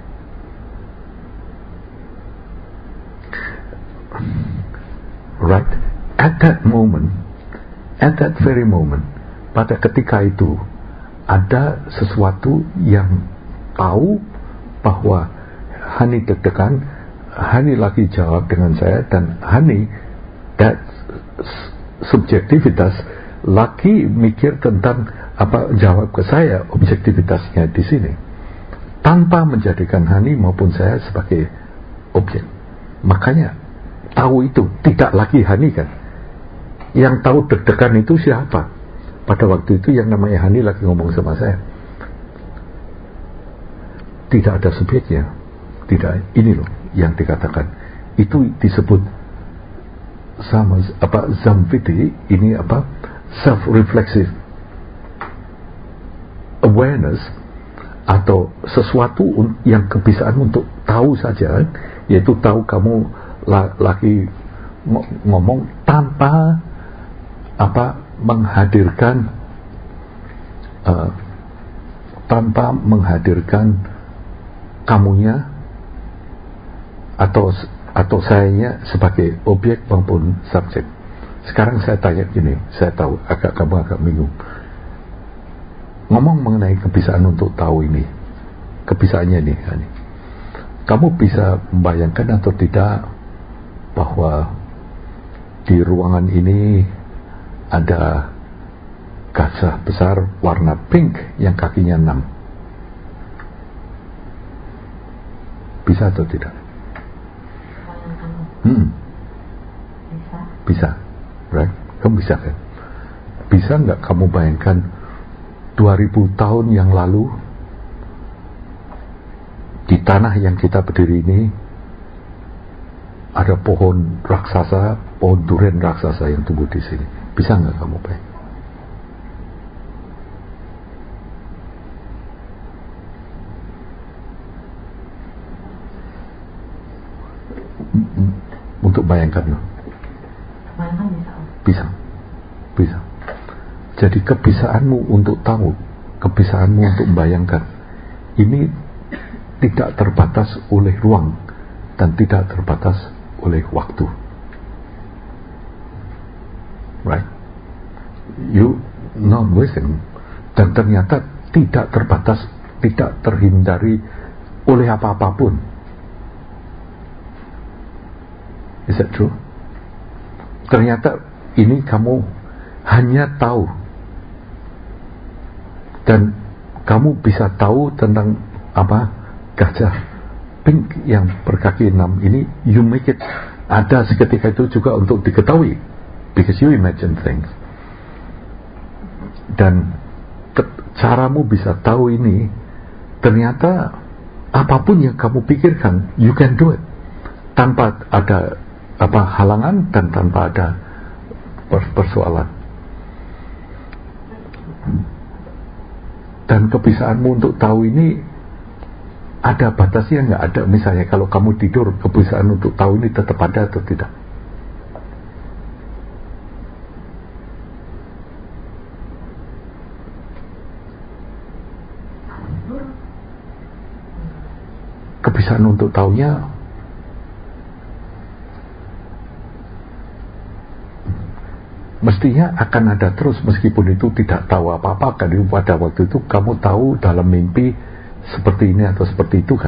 Right? At that moment, at that very moment, pada ketika itu ada sesuatu yang tahu bahwa Hani deg-degan, Hani lagi jawab dengan saya, dan Hani, that subjektivitas, lagi mikir tentang apa jawab ke saya, objektivitasnya di sini, tanpa menjadikan Hani maupun saya sebagai objek. Makanya tahu itu tidak lagi Hani kan. Yang tahu deg-degan itu siapa? Pada waktu itu yang namanya Hani lagi ngomong sama saya. Tidak ada subjeknya. Tidak, ini loh yang dikatakan. Itu disebut sama apa Zamviti, ini apa? Self-reflexive awareness, atau sesuatu yang kebiasaan untuk tahu saja, yaitu tahu kamu lagi ngomong tanpa apa menghadirkan uh, tanpa menghadirkan kamunya atau atau sayanya sebagai objek maupun subjek. Sekarang saya tanya gini, saya tahu agak kamu agak bingung. Ngomong mengenai kebiasaan untuk tahu ini, kebiasaannya nih, ini. Kamu bisa membayangkan atau tidak bahwa di ruangan ini ada gajah besar warna pink yang kakinya enam? Bisa atau tidak? Hmm. Bisa. Bisa, right? Kamu bisa kan? Bisa nggak kamu bayangkan dua ribu tahun yang lalu di tanah yang kita berdiri ini ada pohon raksasa, pohon durian raksasa yang tumbuh di sini? Bisa nggak kamu bayangkan? Untuk bayangkan loh. Bayangkan bisa. Bisa, bisa. Jadi kebiasaanmu untuk tahu, kebiasaanmu untuk membayangkan, ini tidak terbatas oleh ruang dan tidak terbatas oleh waktu. Right? You not within, dan ternyata tidak terbatas, tidak terhindari oleh apa-apapun. Is that true? Ternyata ini kamu hanya tahu, dan kamu bisa tahu tentang apa gajah pink yang berkaki enam ini. You make it ada seketika itu juga untuk diketahui, because you imagine things. Dan ke- caramu bisa tahu ini, ternyata apapun yang kamu pikirkan, you can do it tanpa ada apa halangan dan tanpa ada persoalan. Dan kebiasaanmu untuk tahu ini ada batasnya nggak? Ada, misalnya kalau kamu tidur, kebiasaan untuk tahu ini tetap ada atau tidak? Kebiasaan untuk tahunya mestinya akan ada terus, meskipun itu tidak tahu apa-apa kan. Pada waktu itu kamu tahu dalam mimpi seperti ini atau seperti itu kan,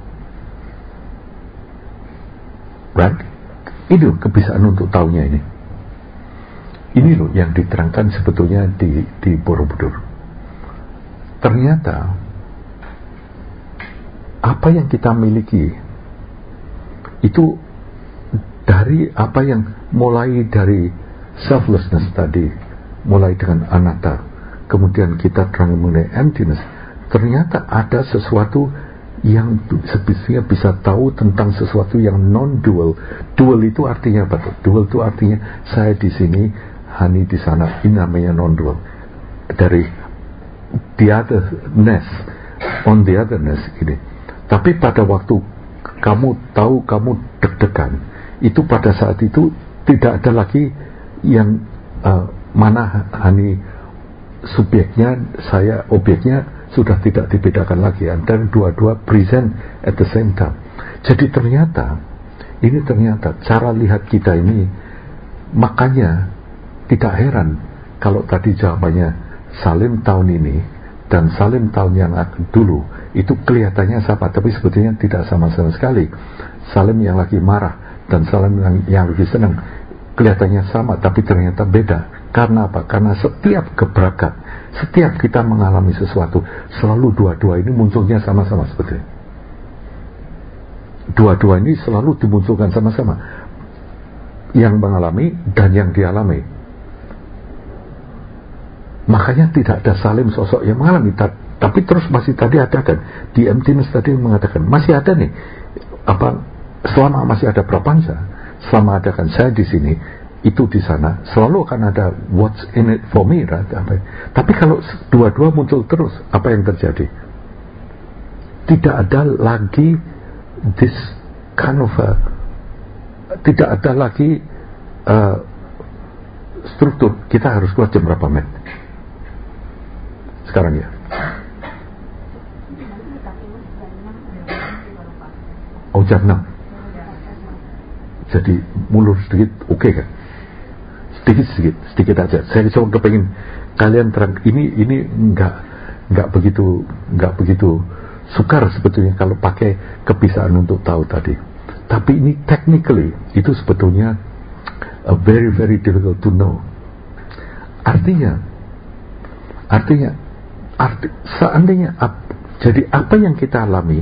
right? Itu kebiasaan untuk tahunya ini. Ini loh yang diterangkan sebetulnya di, di Borobudur. Ternyata apa yang kita miliki itu dari apa yang mulai dari selflessness tadi, mulai dengan anatta, kemudian kita terang mengenai emptiness. Ternyata ada sesuatu yang sebetulnya bisa tahu tentang sesuatu yang non-dual. Dual itu artinya apa tuh? Dual itu artinya saya di sini, Hani di sana. Ini namanya non-dual. Dari the otherness, on the otherness ini. Tapi pada waktu kamu tahu kamu deg-degan, itu pada saat itu tidak ada lagi yang uh, mana Hani subjeknya, saya objeknya, sudah tidak dibedakan lagi, antara dua-dua present at the same time. Jadi ternyata ini ternyata cara lihat kita ini, makanya tidak heran kalau tadi jawabannya Salim tahun ini dan Salim tahun yang dulu itu kelihatannya sama, tapi sebetulnya tidak sama sama sekali. Salim yang lagi marah dan Salim yang, yang lagi senang kelihatannya sama, tapi ternyata beda. Karena apa? Karena setiap gebrakan, setiap kita mengalami sesuatu, selalu dua-dua ini munculnya sama-sama sebetulnya. Dua-dua ini selalu dimunculkan sama-sama, yang mengalami dan yang dialami. Makanya tidak ada Salim sosok yang mengalami, tapi terus masih tadi ada kan di emptiness tadi mengatakan masih ada nih, apa, selama masih ada prapanca, selama ada kan saya di sini, itu di sana, selalu akan ada what's in it for me, right? Tapi kalau dua-dua muncul terus, apa yang terjadi? Tidak ada lagi this kind of a, tidak ada lagi uh, struktur kita harus keluar jam berapa men sekarang ya. Oh jam enam, jadi mulur sedikit, oke okay, kan? Sedikit sedikit sedikit aja. Saya cuma kepengen kalian terang, ini ini nggak nggak begitu nggak begitu sukar sebetulnya kalau pakai kebiasaan untuk tahu tadi. Tapi ini technically itu sebetulnya a very very difficult to know. Artinya, artinya, arti, seandainya ap, jadi apa yang kita alami,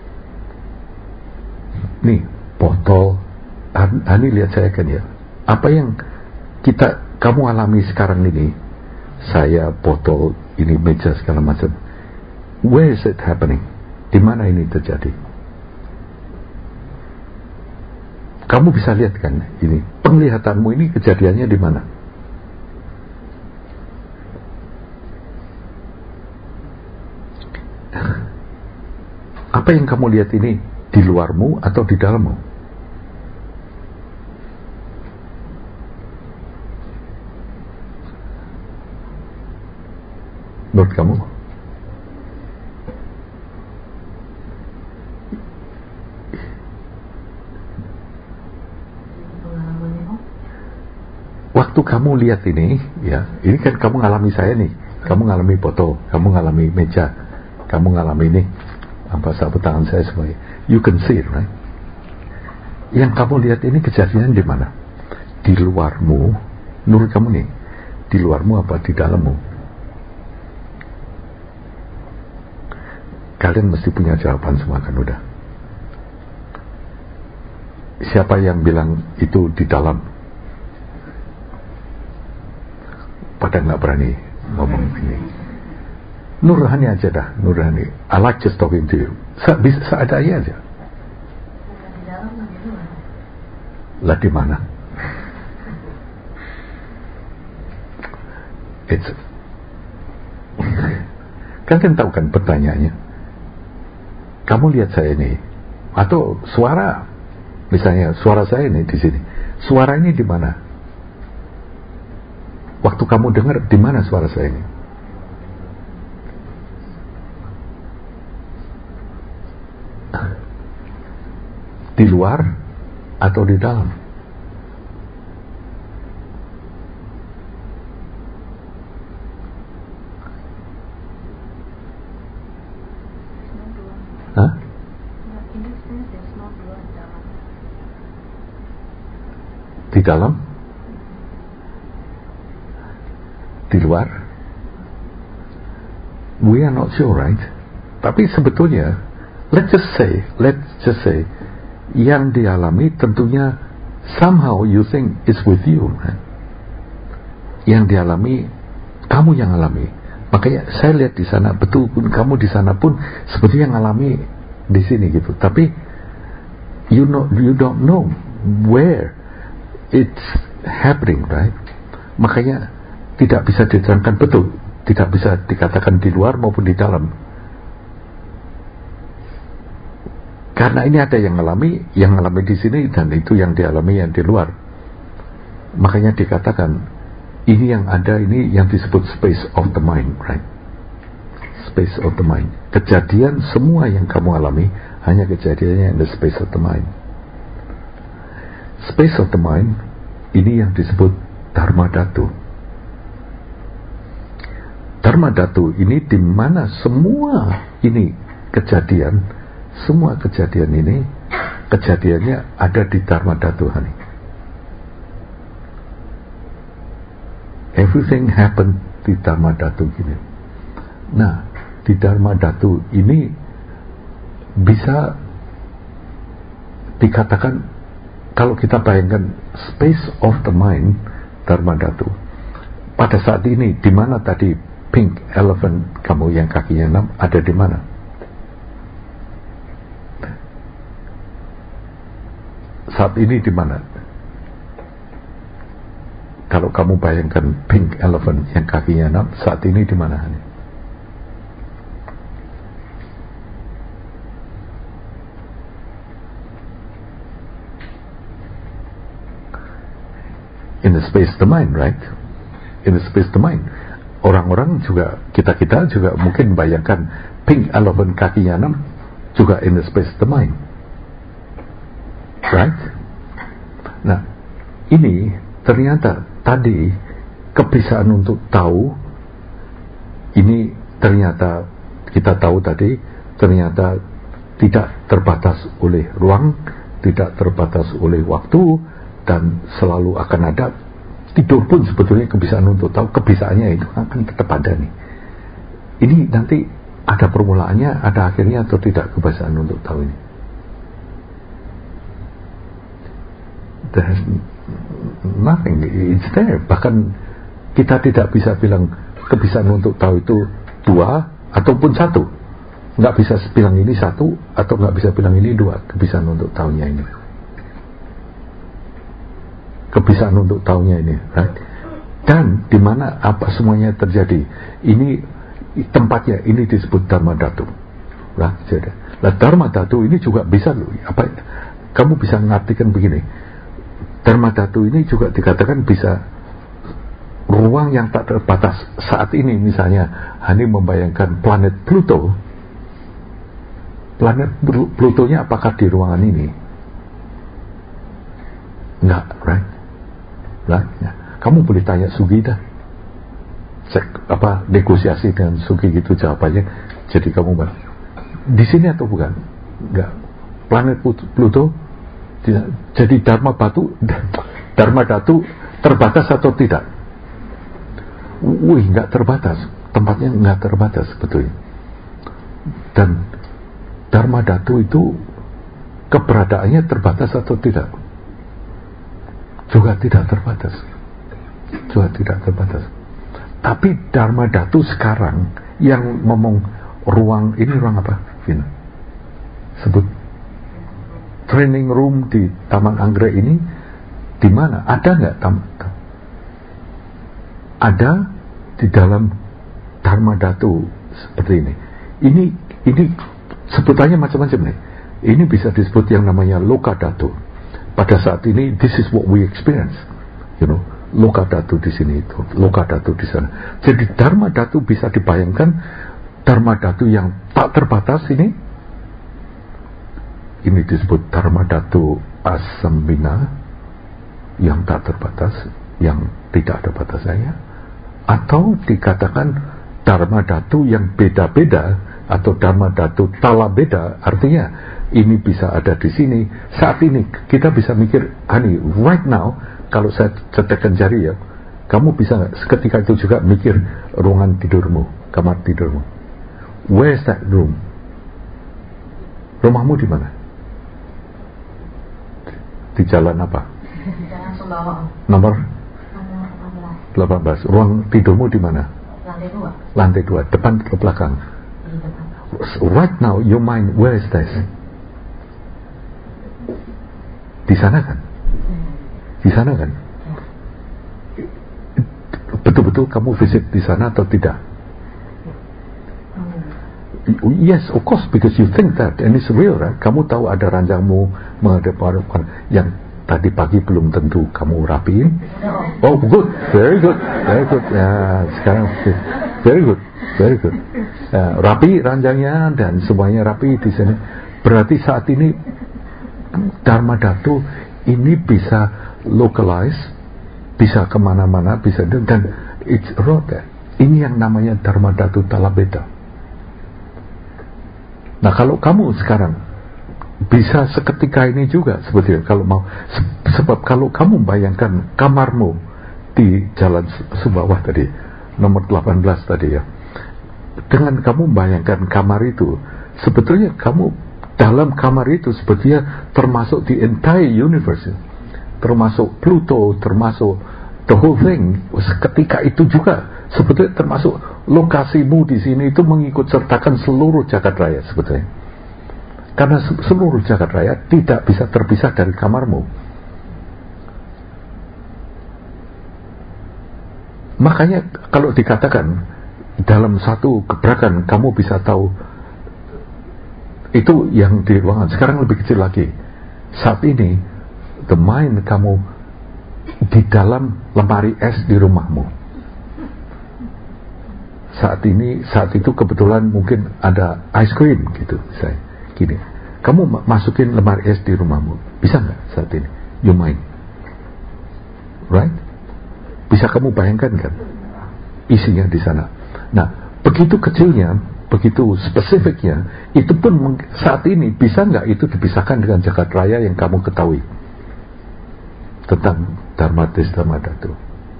nih botol, Hani lihat saya kan ya, apa yang kita kamu alami sekarang ini, saya botol ini meja segala macam, where is it happening? Di mana ini terjadi? Kamu bisa lihat kan ini, penglihatanmu ini kejadiannya di mana? Apa yang kamu lihat ini di luarmu atau di dalammu? Menurut kamu? Waktu kamu lihat ini, ya, ini kan kamu ngalami saya nih, kamu ngalami botol, kamu ngalami meja, kamu ngalami ini, apa sapu tangan saya semuanya. You can see, right? Yang kamu lihat ini kejadian di mana? Di luarmu, menurut kamu nih, di luarmu apa di dalammu? Kalian mesti punya jawaban semua kan udah. Siapa yang bilang itu di dalam? Pada nggak berani ngomong ini. Nurhani aja dah, Nurhani. I like just talking to you. Sa bisa seadanya aja. Lah di mana? It's kalian tahu kan pertanyaannya? Kamu lihat saya ini, atau suara, misalnya suara saya ini di sini. Suara ini di mana? Waktu kamu dengar, di mana suara saya ini? Di luar atau di dalam? Hah? Di dalam? Di luar? We are not sure, right? Tapi sebetulnya, let's just say, let's just say, yang dialami tentunya somehow you think is with you, right? Yang dialami, kamu yang alami. Makanya saya lihat di sana, betul pun kamu di sana pun sebetulnya ngalami di sini gitu. Tapi you know, you don't know where it's happening, right? Makanya tidak bisa diterangkan betul, tidak bisa dikatakan di luar maupun di dalam. Karena ini ada yang ngalami, yang ngalami di sini dan itu yang dialami yang di luar. Makanya dikatakan ini yang ada ini yang disebut space of the mind, right? Space of the mind. Kejadian semua yang kamu alami hanya kejadiannya in the space of the mind. Space of the mind ini yang disebut Dharma Dhatu. Dharma Dhatu ini di mana semua ini kejadian, semua kejadian ini kejadiannya ada di Dharma Dhatu Hani. Everything happened di Dharma Dhatu gini. Nah, di Dharma Dhatu ini bisa dikatakan, kalau kita bayangkan space of the mind Dharma Dhatu pada saat ini, di mana tadi pink elephant kamu yang kakinya enam ada di mana? Saat ini di mana? Kalau kamu bayangkan pink elephant yang kakinya enam, saat ini di mana? In the space of the mind, right? In the space of the mind. Orang-orang juga, kita-kita juga mungkin bayangkan pink elephant kakinya enam juga in the space of the mind, right? Nah, ini ternyata tadi kebiasaan untuk tahu ini ternyata kita tahu tadi ternyata tidak terbatas oleh ruang, tidak terbatas oleh waktu, dan selalu akan ada. Tidur pun sebetulnya kebiasaan untuk tahu, kebiasaannya itu akan tetap ada nih. Ini nanti ada permulaannya, ada akhirnya atau tidak kebiasaan untuk tahu ini? There's nothing, it's there. Bahkan kita tidak bisa bilang kebiasaan untuk tahu itu dua ataupun satu. Nggak bisa bilang ini satu atau nggak bisa bilang ini dua. Kebiasaan untuk tahunya ini, kebiasaan untuk tahunya ini, right? Dan di mana apa semuanya terjadi, ini tempatnya, ini disebut Dharma Dhatu, right? Jadi, nah, Dharma Dhatu ini juga bisa, apa? Kamu bisa mengartikan begini, Dharma Dhatu ini juga dikatakan bisa ruang yang tak terbatas. Saat ini misalnya Hani membayangkan planet Pluto, planet Plutonya apakah di ruangan ini? Enggak, right? Right? Ya. Kamu boleh tanya Sugi dah, cek apa negosiasi dengan Sugi gitu jawabannya. Jadi kamu bilang di sini atau bukan? Enggak. Planet Pluto tidak. Jadi Dharma Batu, Dharma Dhatu terbatas atau tidak? Wih, nggak terbatas. Tempatnya nggak terbatas sebetulnya. Dan Dharma Dhatu itu keberadaannya terbatas atau tidak? Juga tidak terbatas, juga tidak terbatas. Tapi Dharma Dhatu sekarang yang ngomong ruang ini, ruang apa, Vina? Sebut training room di Taman Anggrek ini di mana? Ada nggak taman? Ada di dalam Dharma Dhatu seperti ini. Ini ini sebutannya macam-macam nih. Ini bisa disebut yang namanya Loka Dhatu. Pada saat ini, this is what we experience, you know, Loka Dhatu di sini itu, Loka Dhatu di sana. Jadi Dharma Dhatu bisa dibayangkan, Dharma Dhatu yang tak terbatas ini, ini disebut Dharma Dhatu Asambina, yang tak terbatas, yang tidak ada batasannya, atau dikatakan Dharma Dhatu yang beda-beda, atau Dharma Dhatu Talabeda, artinya ini bisa ada di sini. Saat ini kita bisa mikir, Hani, right now, kalau saya cetekkan jari ya, kamu bisa seketika itu juga mikir ruangan tidurmu, kamar tidurmu. Where is that room? Rumahmu di mana? Di jalan apa? Jalan Sumbawa. Nomor? delapan belas. Ruang tidurmu di mana? Lantai dua. Lantai dua. Depan atau belakang? Di depan. Right now, your mind, where is this? Di sana kan? Di sana kan? Betul-betul kamu visit di sana atau tidak? Yes, of course, because you think that and it's real, right? Kamu tahu ada ranjangmu menghadap yang tadi pagi belum tentu kamu rapiin. Oh, good, very good, very good. Ya, sekarang very good, very good. Ya, rapi ranjangnya dan semuanya rapi di sini. Berarti saat ini Dharma Dhatu ini bisa localize, bisa kemana-mana, bisa, dan it's right there. Ini yang namanya Dharma Dhatu Talabeda. Nah, kalau kamu sekarang bisa seketika ini juga sebetulnya kalau mau, sebab kalau kamu bayangkan kamarmu di Jalan Sumbawa tadi, nomor delapan belas tadi ya, dengan kamu bayangkan kamar itu, sebetulnya kamu dalam kamar itu sebetulnya termasuk the entire universe, termasuk Pluto, termasuk the whole thing. Ketika itu juga sebetulnya termasuk lokasimu di sini itu mengikut sertakan seluruh jagat raya sebetulnya, karena seluruh jagat raya tidak bisa terpisah dari kamarmu. Makanya kalau dikatakan dalam satu gebrakan kamu bisa tahu, itu yang di ruangan. Sekarang lebih kecil lagi. Saat ini the mind kamu di dalam lemari es di rumahmu. Saat ini, saat itu kebetulan mungkin ada ice cream gitu, saya gini. Kamu masukin lemari es di rumahmu, bisa nggak saat ini? You mind, right? Bisa kamu bayangkan kan isinya di sana. Nah, begitu kecilnya, begitu spesifiknya, itu pun saat ini bisa nggak itu dipisahkan dengan jagat raya yang kamu ketahui tentang Dharma Dharma Dhatu?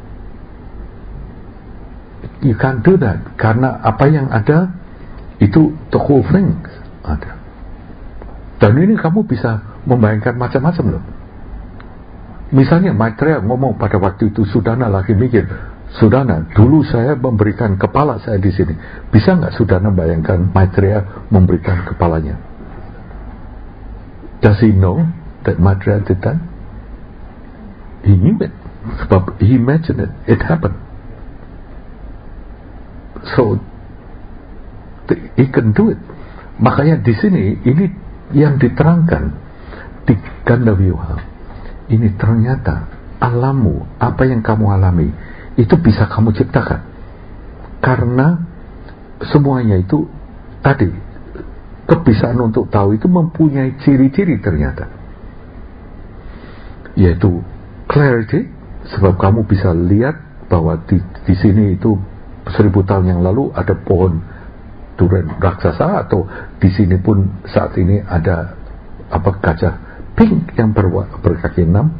You can't do that, karena apa yang ada itu the whole thing ada. Dan ini kamu bisa membayangkan macam-macam loh. Misalnya Maitreya ngomong pada waktu itu, Sudana lagi mikir, Sudana, dulu saya memberikan kepala saya di sini. Bisa nggak Sudana bayangkan Maitreya memberikan kepalanya? Does he know that Maitreya did that? He knew it, sebab he imagined it, it happened. So he can do it. Makanya di sini ini yang diterangkan di Gandavyuha. Ini ternyata alammu, apa yang kamu alami itu bisa kamu ciptakan, karena semuanya itu tadi kebiasaan untuk tahu itu mempunyai ciri-ciri ternyata, yaitu clarity, sebab kamu bisa lihat bahwa di, di sini itu seribu tahun yang lalu ada pohon durian raksasa, atau di sini pun saat ini ada apa gajah pink yang ber, berkaki enam.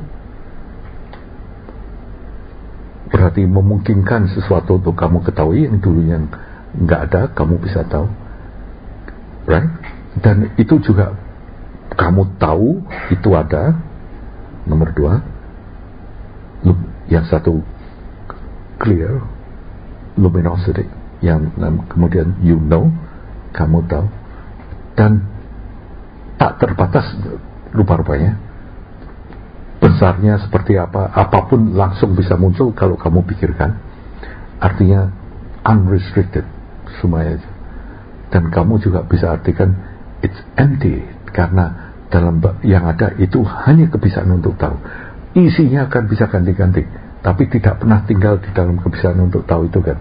Berarti memungkinkan sesuatu untuk kamu ketahui yang dulunya nggak ada, kamu bisa tahu, right? Dan itu juga kamu tahu itu ada. Nomor dua, yang satu clear, luminosity, yang kemudian you know, kamu tahu, dan tak terbatas rupa-rupanya, besarnya seperti apa, apapun langsung bisa muncul kalau kamu pikirkan. Artinya unrestricted semuanya. Dan kamu juga bisa artikan it's empty, karena dalam yang ada itu hanya kebiasaan untuk tahu. Isinya akan bisa ganti-ganti, tapi tidak pernah tinggal di dalam kebiasaan untuk tahu itu kan.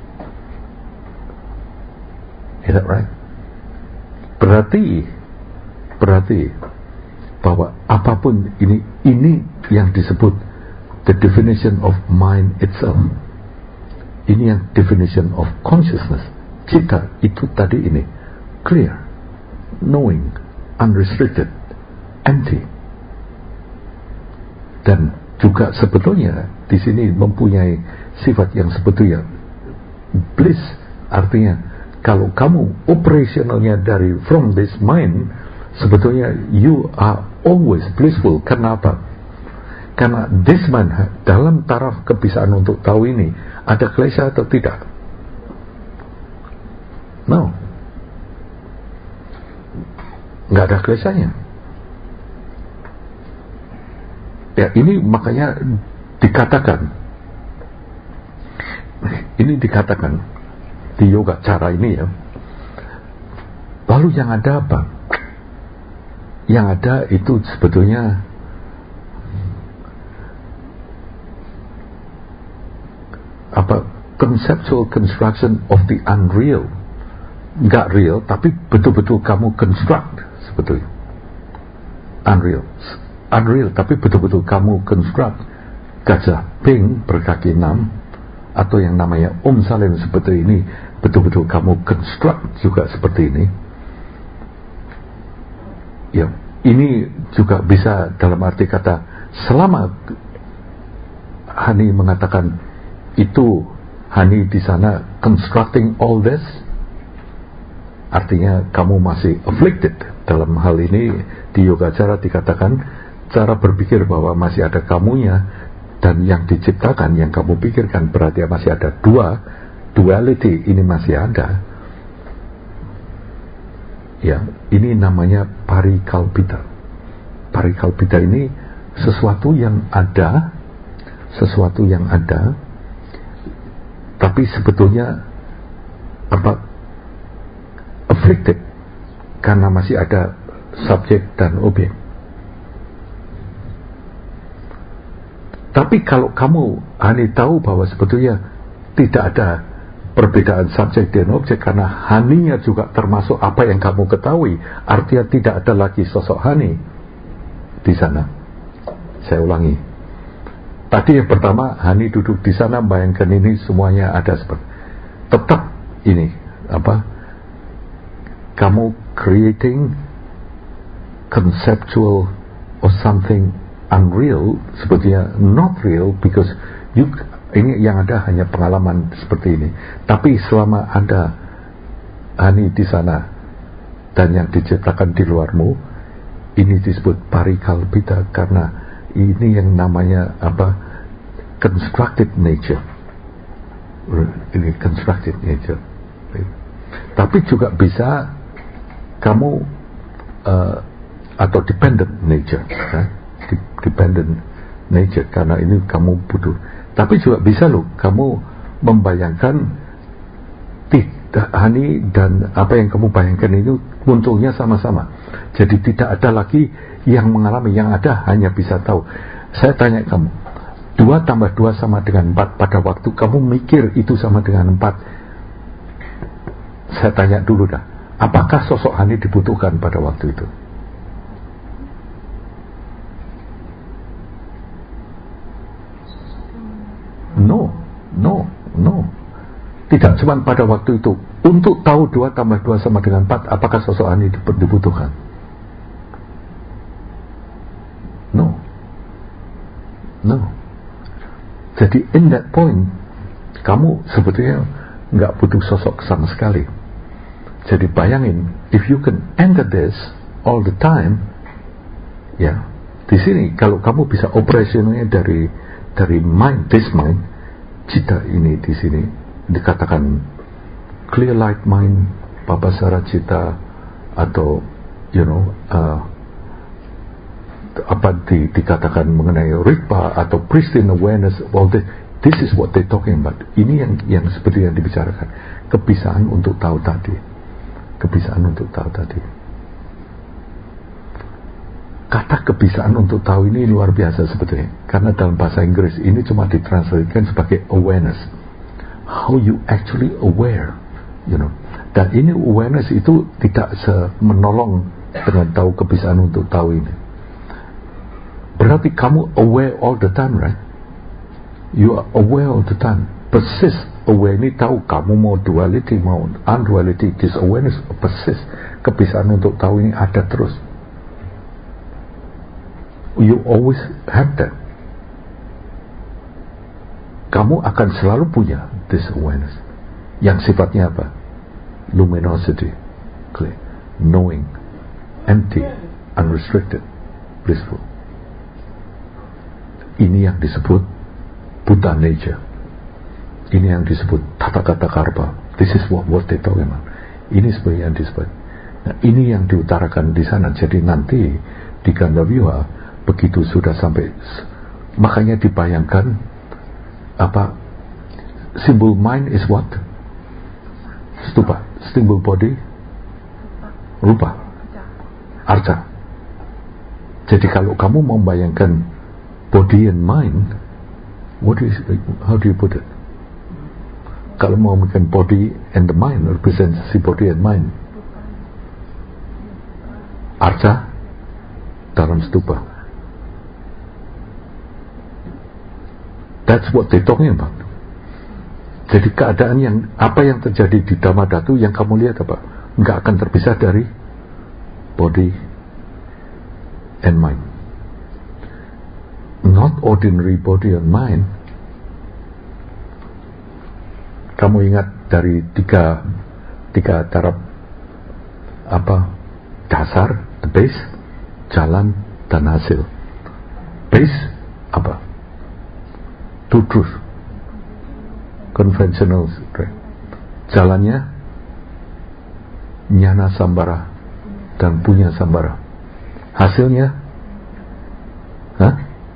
Is that right? Berarti berarti bahwa apapun ini, ini yang disebut the definition of mind itself. Ini yang definition of consciousness. Cita itu tadi ini clear, knowing, unrestricted, empty. Dan juga sebetulnya di sini mempunyai sifat yang sebetulnya bliss. Artinya kalau kamu operasionalnya dari from this mind, sebetulnya you are always blissful. Kenapa? Karena this mind dalam taraf kebiasaan untuk tahu ini ada klesa atau tidak? No, nggak ada klesanya. Ya, ini makanya dikatakan, ini dikatakan di yoga cara ini ya. Lalu yang ada apa? Yang ada itu sebetulnya apa? Conceptual construction of the unreal. Nggak real, tapi betul-betul kamu construct sebetulnya. Unreal, unreal, tapi betul-betul kamu construct. Gajah pink berkaki enam, atau yang namanya Om Salim seperti ini, betul-betul kamu construct juga seperti ini. Ya, ini juga bisa dalam arti kata, selama Hani mengatakan itu, Hani di sana constructing all this, artinya kamu masih afflicted. Dalam hal ini di Yogacara dikatakan cara berpikir bahwa masih ada kamunya dan yang diciptakan, yang kamu pikirkan, berarti masih ada dua, duality ini masih ada. Ya, ini namanya parikalpita. Parikalpita ini sesuatu yang ada, sesuatu yang ada, tapi sebetulnya apa? Afflicted karena masih ada subjek dan objek. Tapi kalau kamu Hani tahu bahwa sebetulnya tidak ada perbedaan subjek dan objek, karena Haninya juga termasuk apa yang kamu ketahui, artinya tidak ada lagi sosok Hani di sana. Saya ulangi. Tadi yang pertama, Hani duduk di sana, bayangkan ini semuanya ada seperti. Tetap ini apa? Kamu creating conceptual or something unreal, sebetulnya not real, because you, ini yang ada hanya pengalaman seperti ini. Tapi selama ada Hani di sana dan yang diciptakan di luarmu, ini disebut parikalpita, karena ini yang namanya apa? Constructed nature. Ini constructed nature. Tapi juga bisa kamu uh, atau dependent nature, kan? Dependent nature, karena ini kamu butuh. Tapi juga bisa loh kamu membayangkan tidak, Hani dan apa yang kamu bayangkan itu munculnya sama-sama. Jadi tidak ada lagi yang mengalami, yang ada hanya bisa tahu. Saya tanya kamu, dua tambah dua sama dengan empat, pada waktu kamu mikir itu sama dengan empat, saya tanya dulu dah, apakah sosok Hani dibutuhkan pada waktu itu? No, no, no. Tidak cuma pada waktu itu. Untuk tahu dua tambah dua sama dengan empat, apakah sosok Hani dibutuhkan? No. No. Jadi in that point, kamu sebetulnya nggak butuh sosok sama sekali. Jadi bayangin, if you can enter this all the time, ya, di sini kalau kamu bisa operasionalnya dari dari mind, this mind, cita ini di sini dikatakan clear light mind, papasara cita, atau you know uh, apa di, dikatakan mengenai ritpa atau pristine awareness, all this, this is what they talking about. Ini yang yang seperti yang dibicarakan, kebiasaan untuk tahu tadi, kebiasaan untuk tahu tadi. Kata kebiasaan untuk tahu ini luar biasa sebetulnya, karena dalam bahasa Inggris ini cuma ditranslatekan sebagai awareness, how you actually aware, you know. Dan ini awareness itu tidak menolong dengan tahu kebiasaan untuk tahu ini. Berarti kamu aware all the time, right? You are aware all the time. Persist aware ini tahu kamu mau duality, mau unduality, this awareness persist. Kebiasaan untuk tahu ini ada terus. You always have that. Kamu akan selalu punya this awareness yang sifatnya apa? Luminosity, clear, knowing, empty, unrestricted, blissful. Ini yang disebut Buddha nature. Ini yang disebut tata kata karma. This is what what they talking about. Ini sebenarnya yang disebut. Nah, ini yang diutarakan di sana. Jadi nanti di Gandavyuha, begitu sudah sampai, makanya dibayangkan apa, symbol mind is what? Stupa. Symbol body rupa, arca. Jadi kalau kamu membayangkan body and mind, what is, how do you put it? Kalau mau membayangkan body and the mind represents si body and mind, arca dalam stupa. That's what they talking about. Jadi keadaan yang, apa yang terjadi di Dhammadhatu yang kamu lihat apa? Nggak akan terpisah dari body and mind. Not ordinary body and mind. Kamu ingat dari tiga tiga taraf apa dasar, the base, jalan dan hasil. Base apa? Two truth, conventional. Jalannya nyana sambara dan punya sambara. Hasilnya, hah?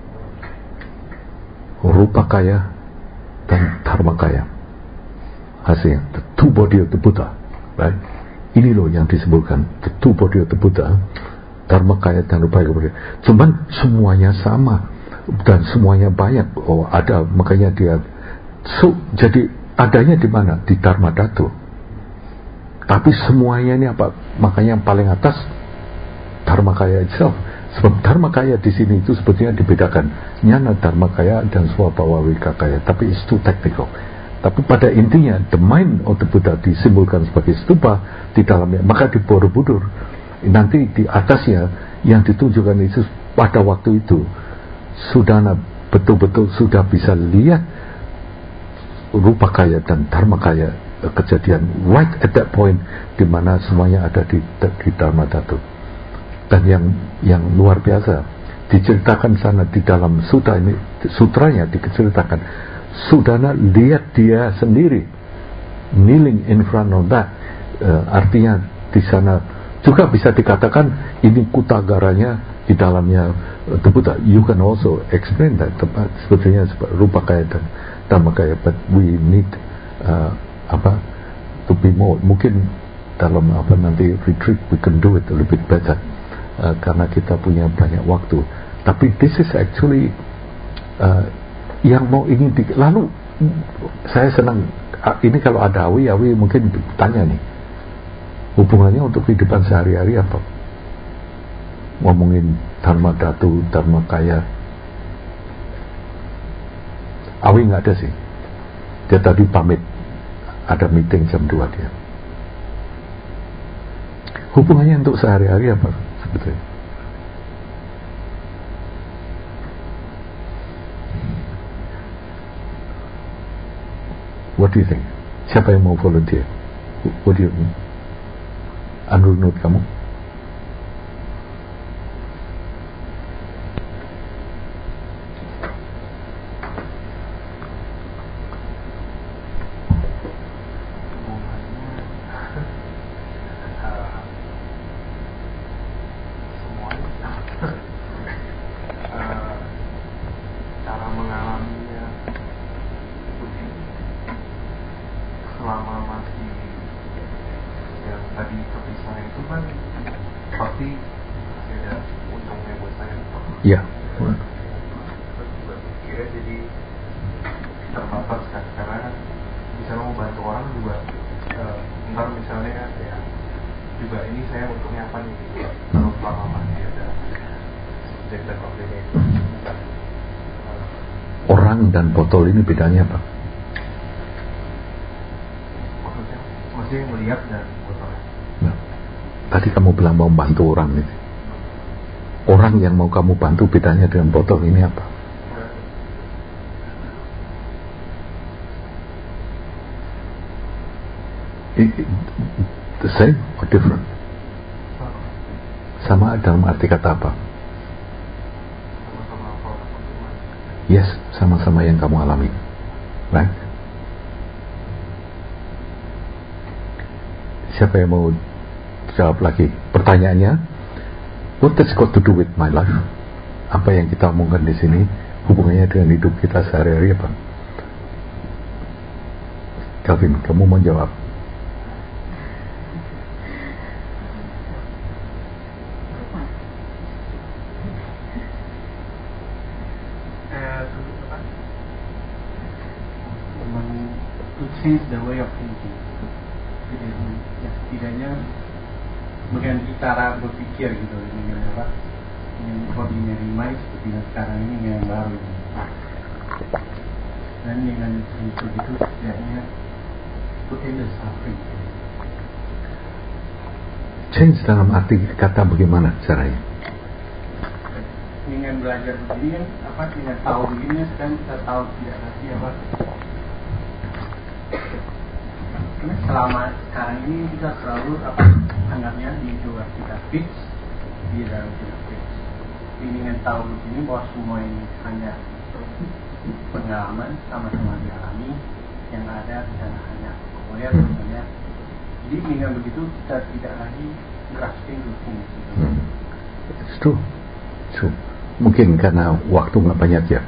Rupa kaya dan dharma kaya. Hasilnya, the two body of the Buddha, right? Ini loh yang disebutkan, the two body of the Buddha, dharma kaya dan rupa kaya. Cuman semuanya sama dan semuanya banyak. Oh ada, makanya dia. So, jadi adanya di mana? Di Dharma Dhatu. Tapi semuanya ini apa? Makanya yang paling atas dharma kaya itself. Sebab dharma kaya di sini itu sebetulnya dibedakan nyana dharma kaya dan swabhawa wika kaya. Tapi it's too technical. Tapi pada intinya the mind of the Buddha disimbolkan sebagai stupa di dalamnya. Maka di Borobudur nanti di atasnya yang ditunjukkan itu pada waktu itu Sudana betul-betul sudah bisa lihat rupa kaya dan dharma kaya kejadian right at that point di mana semuanya ada di, di Dharma Dhatu. Dan yang yang luar biasa diceritakan sana di dalam sutra ini, sutranya diceritakan Sudana lihat dia sendiri kneeling in front of that. Uh, artinya di sana juga bisa dikatakan ini kutagaranya di dalamnya uh, the Buddha. You can also explain that sebetulnya rupa kaya dan dharma kaya, but we need uh, apa to be more. Mungkin dalam apa nanti retreat we can do it a little bit better uh, karena kita punya banyak waktu. Tapi this is actually uh, yang mau ingin di, lalu saya senang ini kalau ada Awi, Awi mungkin tanya nih hubungannya untuk kehidupan sehari-hari apa, ngomongin Dharma Dhatu, Dharma Kaya. Awi nggak ada sih, dia tadi pamit ada meeting jam dua dia. Hubungannya untuk sehari-hari apa sebetulnya? What do you think? Siapa yang mau volunteer? What do you think? Anurunut kamu? Ya. Kira jadi terbatas kan, karena bisa membantu orang juga. Uh, ntar misalnya ya juga ini saya untungnya apa nih gitu. Kalau selama masih ada subjek dan objeknya itu. Uh, Orang dan botol ini bedanya apa? Maksudnya, maksudnya melihat dan botolnya. Nah, tadi kamu bilang mau bantu orang gitu. Orang yang mau kamu bantu bedanya dengan botol ini apa? The same or different? Sama dalam arti kata apa? Yes, sama-sama yang kamu alami, right? Siapa yang mau jawab lagi? Pertanyaannya, what has got to do with my life? Apa yang kita omongkan di sini hubungannya dengan hidup kita sehari-hari apa? Calvin, kamu mau jawab? To change the way of thinking. Jadi, ya, setidaknya mengganti cara berpikir gitu dengan apa, dengan ordinary mind seperti yang sekarang ini dengan yang baru ini. Dan dengan itu gitu setidaknya to end the suffering. Change dalam arti kata bagaimana caranya? belajar begini kan apa dengan tahu begini sedang kita tahu tidak lagi apa. Karena selama sekarang ini kita selalu apa anggapnya di luar kita fix, di dalam kita fix. Ingin tahu begini bahwa semua ini hanya pengalaman sama-sama dialami, yang ada di sana hanya aware sebenarnya. Jadi dengan begitu kita tidak lagi grasping to things. It's true, true. Mungkin karena waktu nggak banyak ya.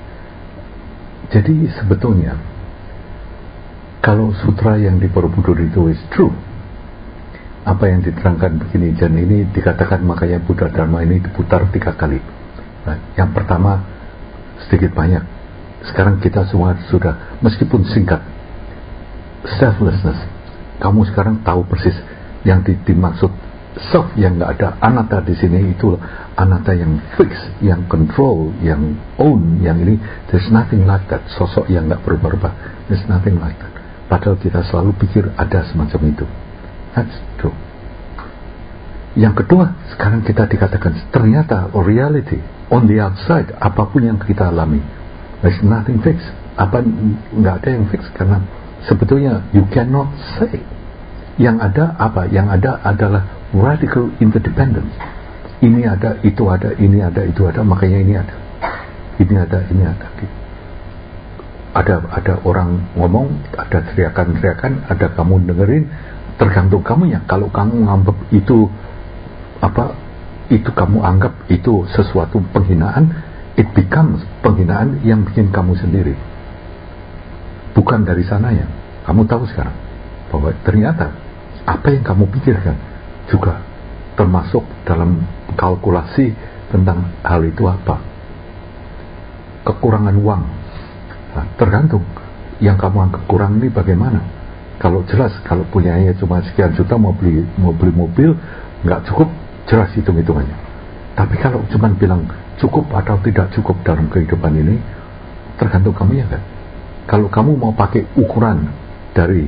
Jadi sebetulnya kalau sutra yang di Borobudur itu is true, apa yang diterangkan begini dan ini dikatakan makanya Buddha Dharma ini diputar tiga kali. Nah, yang pertama sedikit banyak. Sekarang kita semua sudah meskipun singkat selflessness. Kamu sekarang tahu persis yang dimaksud self yang nggak ada anatta di sini itu anatta yang fix, yang control, yang own, yang ini. There's nothing like that. Sosok yang nggak berubah-ubah. There's nothing like that. Padahal kita selalu pikir ada semacam itu. That's true. Yang kedua, sekarang kita dikatakan ternyata reality on the outside, apapun yang kita alami, there's nothing fixed. Apa nggak ada yang fix karena sebetulnya you cannot say. Yang ada apa? Yang ada adalah radical interdependence. Ini ada, itu ada, ini ada, itu ada, makanya ini ada. Ini ada, ini ada. Ada ada orang ngomong, ada teriakan-teriakan, ada kamu dengerin, tergantung kamunya. Kalau kamu nganggap itu apa? Itu kamu anggap itu sesuatu penghinaan, it becomes penghinaan yang bikin kamu sendiri. Bukan dari sananya. Kamu tahu sekarang bahwa ternyata apa yang kamu pikirkan juga termasuk dalam kalkulasi tentang hal itu apa. Kekurangan uang, nah, tergantung yang kamu anggap kurang ini bagaimana. Kalau jelas kalau punyanya cuma sekian juta mau beli mau beli mobil nggak cukup, jelas hitung-hitungannya. Tapi kalau cuma bilang cukup atau tidak cukup dalam kehidupan ini, tergantung kamu ya kan. Kalau kamu mau pakai ukuran dari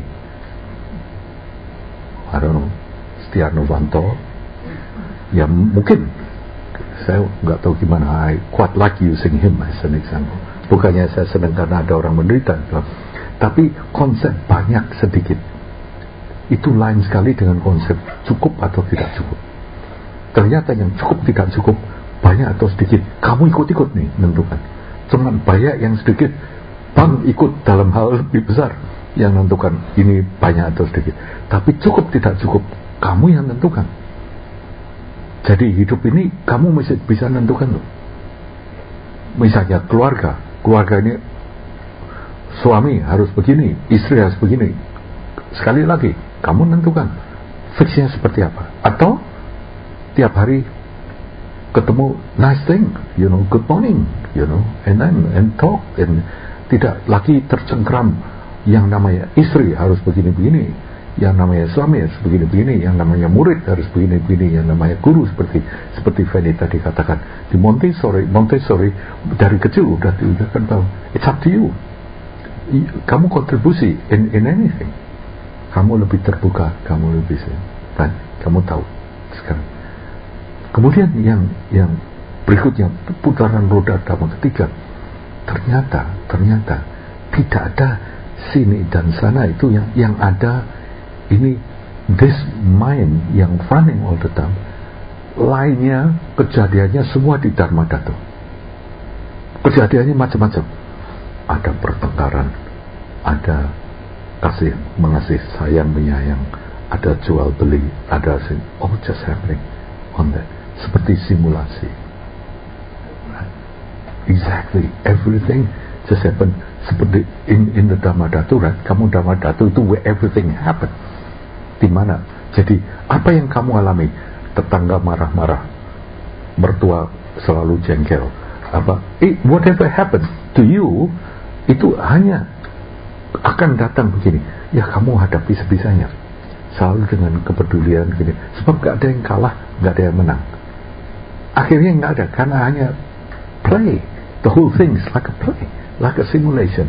I don't know Setia Novanto, ya mungkin saya nggak tahu gimana. I quite like using him as an example. Bukannya saya senang karena ada orang menderita, tapi konsep banyak sedikit itu lain sekali dengan konsep cukup atau tidak cukup. Ternyata yang cukup tidak cukup, banyak atau sedikit, kamu ikut-ikut nih menentukan. Cuman banyak yang sedikit, bank ikut dalam hal lebih besar yang menentukan ini banyak atau sedikit. Tapi cukup tidak cukup, kamu yang menentukan. Jadi hidup ini kamu masih bisa menentukan loh. Misalnya keluarga, keluarga ini suami harus begini, istri harus begini. Sekali lagi, kamu menentukan fixnya seperti apa. Atau tiap hari ketemu nice thing, you know, good morning, you know, and then and talk, and tidak lagi tercengkram yang namanya istri harus begini-begini, yang namanya suami harus begini-begini, yang namanya murid harus begini-begini, yang namanya guru seperti seperti Fanny tadi katakan di Montessori. Montessori dari kecil udah diudahakan bahwa it's up to you. Kamu kontribusi in, in anything. Kamu lebih terbuka, kamu lebih kan, kamu tahu sekarang. Kemudian yang yang berikutnya putaran roda Dhamma ketiga. Ternyata ternyata tidak ada sini dan sana, itu yang yang ada ini this mind yang running all the time. Lainnya kejadiannya semua di Dharma Dhatu. Kejadiannya macam-macam. Ada pertengkaran, ada kasih mengasih, sayang menyayang, ada jual beli, ada all just happening on that, seperti simulasi. Exactly, everything just happen seperti in in the Dhamma Dhatu, right? Kamu Dhamma Dhatu itu where everything happen. Di mana? Jadi apa yang kamu alami? Tetangga marah-marah, mertua selalu jengkel, apa? Eh, whatever happen to you itu hanya akan datang begini. Ya kamu hadapi sebisanya, selalu dengan kepedulian gini. Sebab gak ada yang kalah, gak ada yang menang. Akhirnya gak ada, karena hanya play. The whole thing is like a play, like a simulation.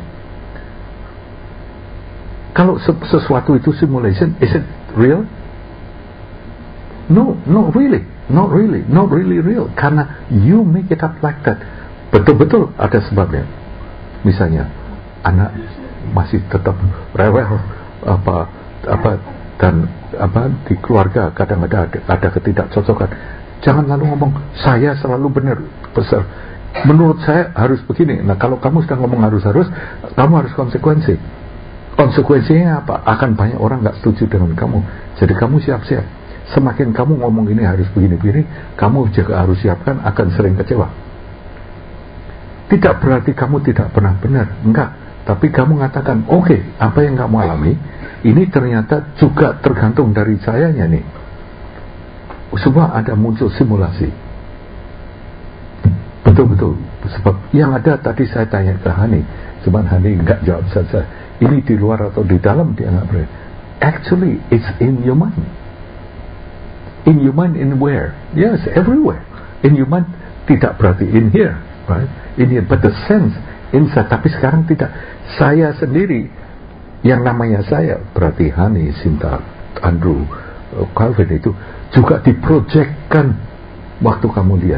Kalau sesuatu itu simulation, is it real? No, no really. Not really, not really real. Karena you make it up like that. Betul-betul ada sebabnya. Misalnya, anak masih tetap rewel, apa, apa, dan apa di keluarga kadang ada ada ketidakcocokan. Jangan lalu ngomong saya selalu benar, besar. Menurut saya harus begini. Nah, kalau kamu sudah ngomong harus-harus, kamu harus konsekuensi. Konsekuensinya apa? Akan banyak orang nggak setuju dengan kamu. Jadi kamu siap-siap. Semakin kamu ngomong ini harus begini-begini, kamu juga harus siapkan akan sering kecewa. Tidak berarti kamu tidak pernah benar, enggak. Tapi kamu mengatakan, oke, okay, apa yang kamu alami, ini ternyata juga tergantung dari sayanya nih. Semua ada muncul simulasi. Betul-betul. Sebab yang ada tadi saya tanya ke Hani, cuman Hani enggak jawab saja. Ini di luar atau di dalam dia enggak berani. Actually, it's in your mind. In your mind, in where? Yes, everywhere. In your mind, tidak berarti in here, right? In here, but the sense inside. Tapi sekarang tidak. Saya sendiri, yang namanya saya, berarti Hani, Sinta, Andrew, Calvin itu juga diprojekkan waktu kamu lihat.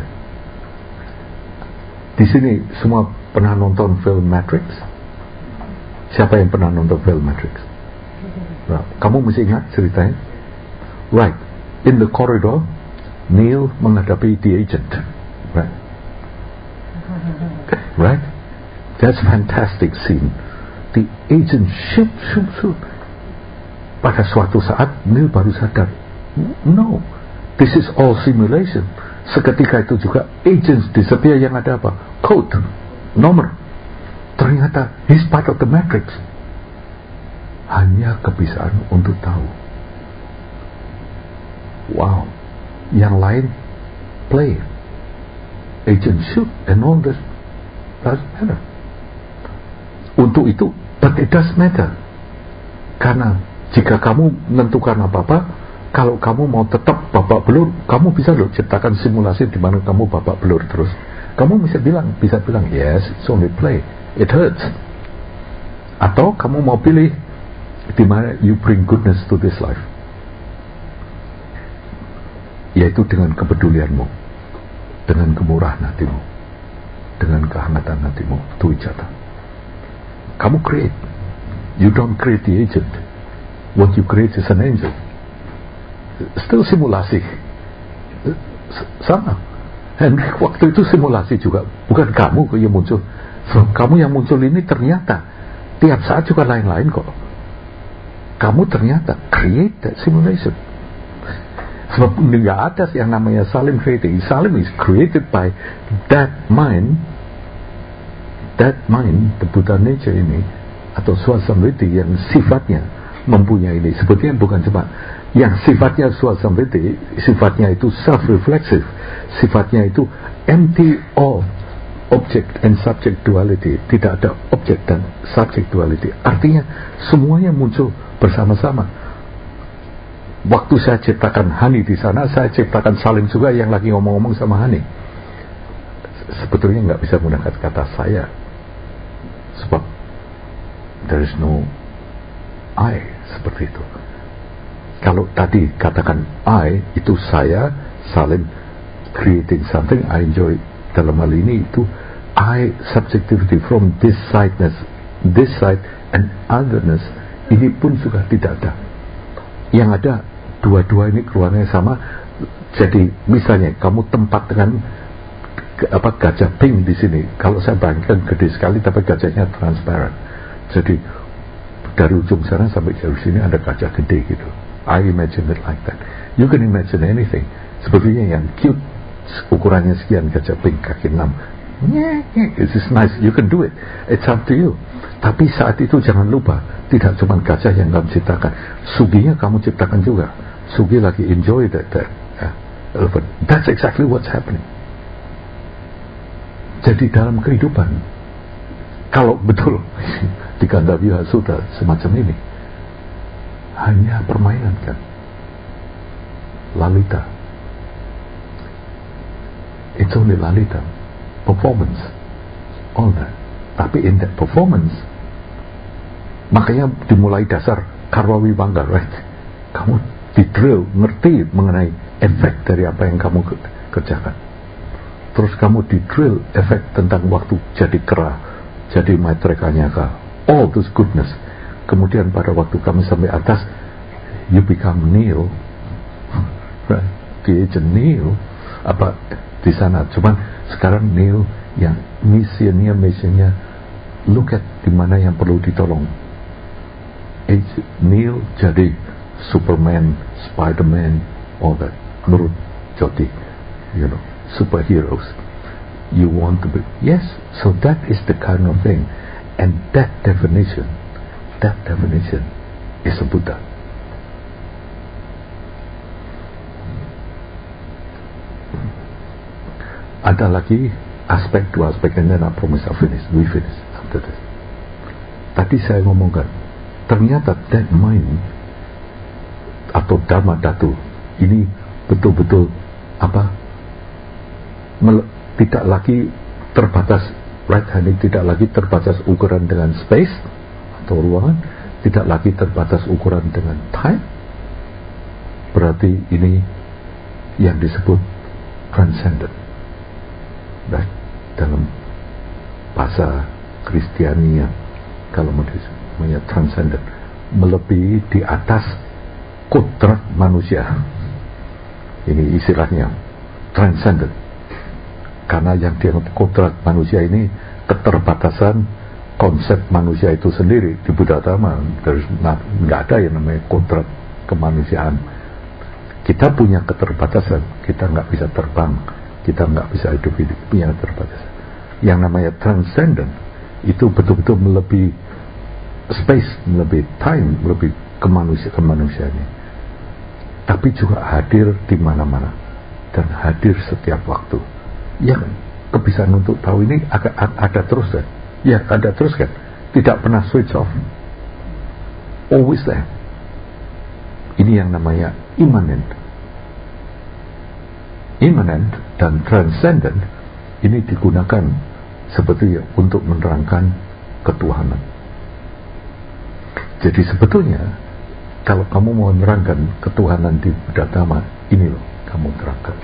Di sini semua pernah nonton film Matrix? Siapa yang pernah nonton film Matrix? Nah, kamu mesti ingat ceritanya, right? In the corridor, Neo menghadapi the agent, right? Right? That's fantastic scene. The agent shoot, shoot, shoot. Pada suatu saat, Neo baru sadar, no, this is all simulation. Seketika itu juga agents disappear, yang ada apa? Code, nomor. Ternyata he's part of the matrix. Hanya kebiasaan untuk tahu. Wow, yang lain play, agent shoot, and all this doesn't matter. Untuk itu, but it does matter. Karena jika kamu menentukan apa-apa, kalau kamu mau tetap babak belur, kamu bisa loh ciptakan simulasi di mana kamu babak belur terus. Kamu bisa bilang, bisa bilang, yes, it's only play, it hurts. Atau kamu mau pilih di mana you bring goodness to this life, yaitu dengan kepedulianmu, dengan kemurahan hatimu, dengan kehangatan hatimu to each other. Kamu create. You don't create the agent. What you create is an angel. Still simulasi. Sama. Henry waktu itu simulasi juga. Bukan kamu yang muncul. So, kamu yang muncul ini ternyata tiap saat juga lain-lain kok. Kamu ternyata create that simulation. Sebab nggak ada yang namanya Salim creating. Salim is created by that mind. That mind, the Buddha nature ini, atau Swasamriti yang sifatnya mempunyai ini. Sebetulnya bukan cuma yang sifatnya Swasamriti, sifatnya itu self-reflexive, sifatnya itu empty of object and subject duality. Tidak ada object dan subject duality. Artinya semuanya muncul bersama-sama. Waktu saya ciptakan Hani di sana, saya ciptakan Salim juga yang lagi ngomong-ngomong sama Hani. Sebetulnya nggak bisa menggunakan kata saya, sebab there is no I seperti itu. Kalau tadi katakan I itu saya, Salim creating something, I enjoy. Dalam hal ini itu I subjectivity from this sideness, this side and otherness, ini pun sudah tidak ada. Yang ada dua-dua ini keluarnya sama. Jadi misalnya kamu tempat dengan apa gajah pink di sini. Kalau saya bayangkan gede sekali, tapi gajahnya transparent. Jadi dari ujung sana sampai jauh sini ada gajah gede gitu. I imagine it like that. You can imagine anything. Sepertinya yang cute, ukurannya sekian, gajah pink kaki enam. Yeah, yeah, this is nice. You can do it. It's up to you. Tapi saat itu jangan lupa, tidak cuma gajah yang kamu ciptakan, suginya kamu ciptakan juga. Sugi lagi enjoy that, that uh, elephant. That's exactly what's happening. Jadi dalam kehidupan, kalau betul di Gandavira Sutra semacam ini, hanya permainan kan, lalita. It's only lalita, performance, all that. Tapi in that performance, makanya dimulai dasar Karma Vibhanga, right? Kamu di drill, ngerti mengenai efek dari apa yang kamu kerjakan. Terus kamu di drill efek tentang waktu jadi kera, jadi Maitreya Nyaka, all this goodness. Kemudian pada waktu kamu sampai atas, you become Neo, right? The agent Neo, apa di sana. Cuman sekarang Neo yang misinya, misinya, look at di mana yang perlu ditolong. Agent Neo jadi Superman, Spiderman, all that. Menurut Joti, you know, superheroes. You want to be, yes. So that is the kind of thing, and that definition, that definition is a Buddha. Ada lagi aspek, dua aspek, and then I promise I'll finish. We finish after this. Tadi saya ngomongkan, ternyata that mind atau Dharma Dhatu ini betul-betul apa? Mel- tidak lagi terbatas, right hand tidak lagi terbatas ukuran dengan space atau ruangan, tidak lagi terbatas ukuran dengan time. Berarti ini yang disebut transcendent. Dan dalam bahasa Kristiania, kalau mau disebutnya transcendent, melebihi di atas kodrat manusia. Ini istilahnya transcendent. Karena yang dianggap kodrat manusia ini keterbatasan konsep manusia itu sendiri. Di Buddha Dharma nggak ada yang namanya kodrat kemanusiaan. Kita punya keterbatasan, kita nggak bisa terbang, kita nggak bisa hidup hidup punya keterbatasan. Yang namanya transcendent itu betul-betul melebihi space, melebihi time, melebihi kemanusia kemanusiaannya. Tapi juga hadir di mana-mana dan hadir setiap waktu. Ya, kebiasaan untuk tahu ini ada, ada terus kan? Ya, ada terus kan? Tidak pernah switch off. Always there. Ini yang namanya immanent. Immanent dan transcendent ini digunakan sebetulnya untuk menerangkan ketuhanan. Jadi sebetulnya kalau kamu mau menerangkan ketuhanan di Buddha Dhamma, ini loh kamu terangkan.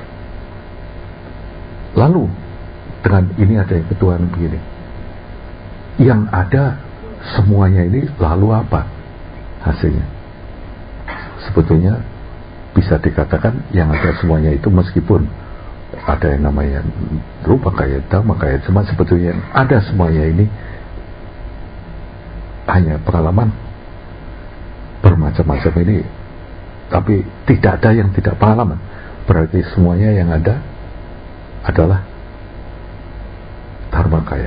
Lalu dengan ini ada yang ketuhanan begini. Yang ada semuanya ini lalu apa hasilnya? Sebetulnya bisa dikatakan yang ada semuanya itu meskipun ada yang namanya rupa kaya, dhamma kaya, cuma sebetulnya yang ada semuanya ini hanya pengalaman bermacam-macam ini, tapi tidak ada yang tidak pengalaman. Berarti semuanya yang ada adalah dharma kaya.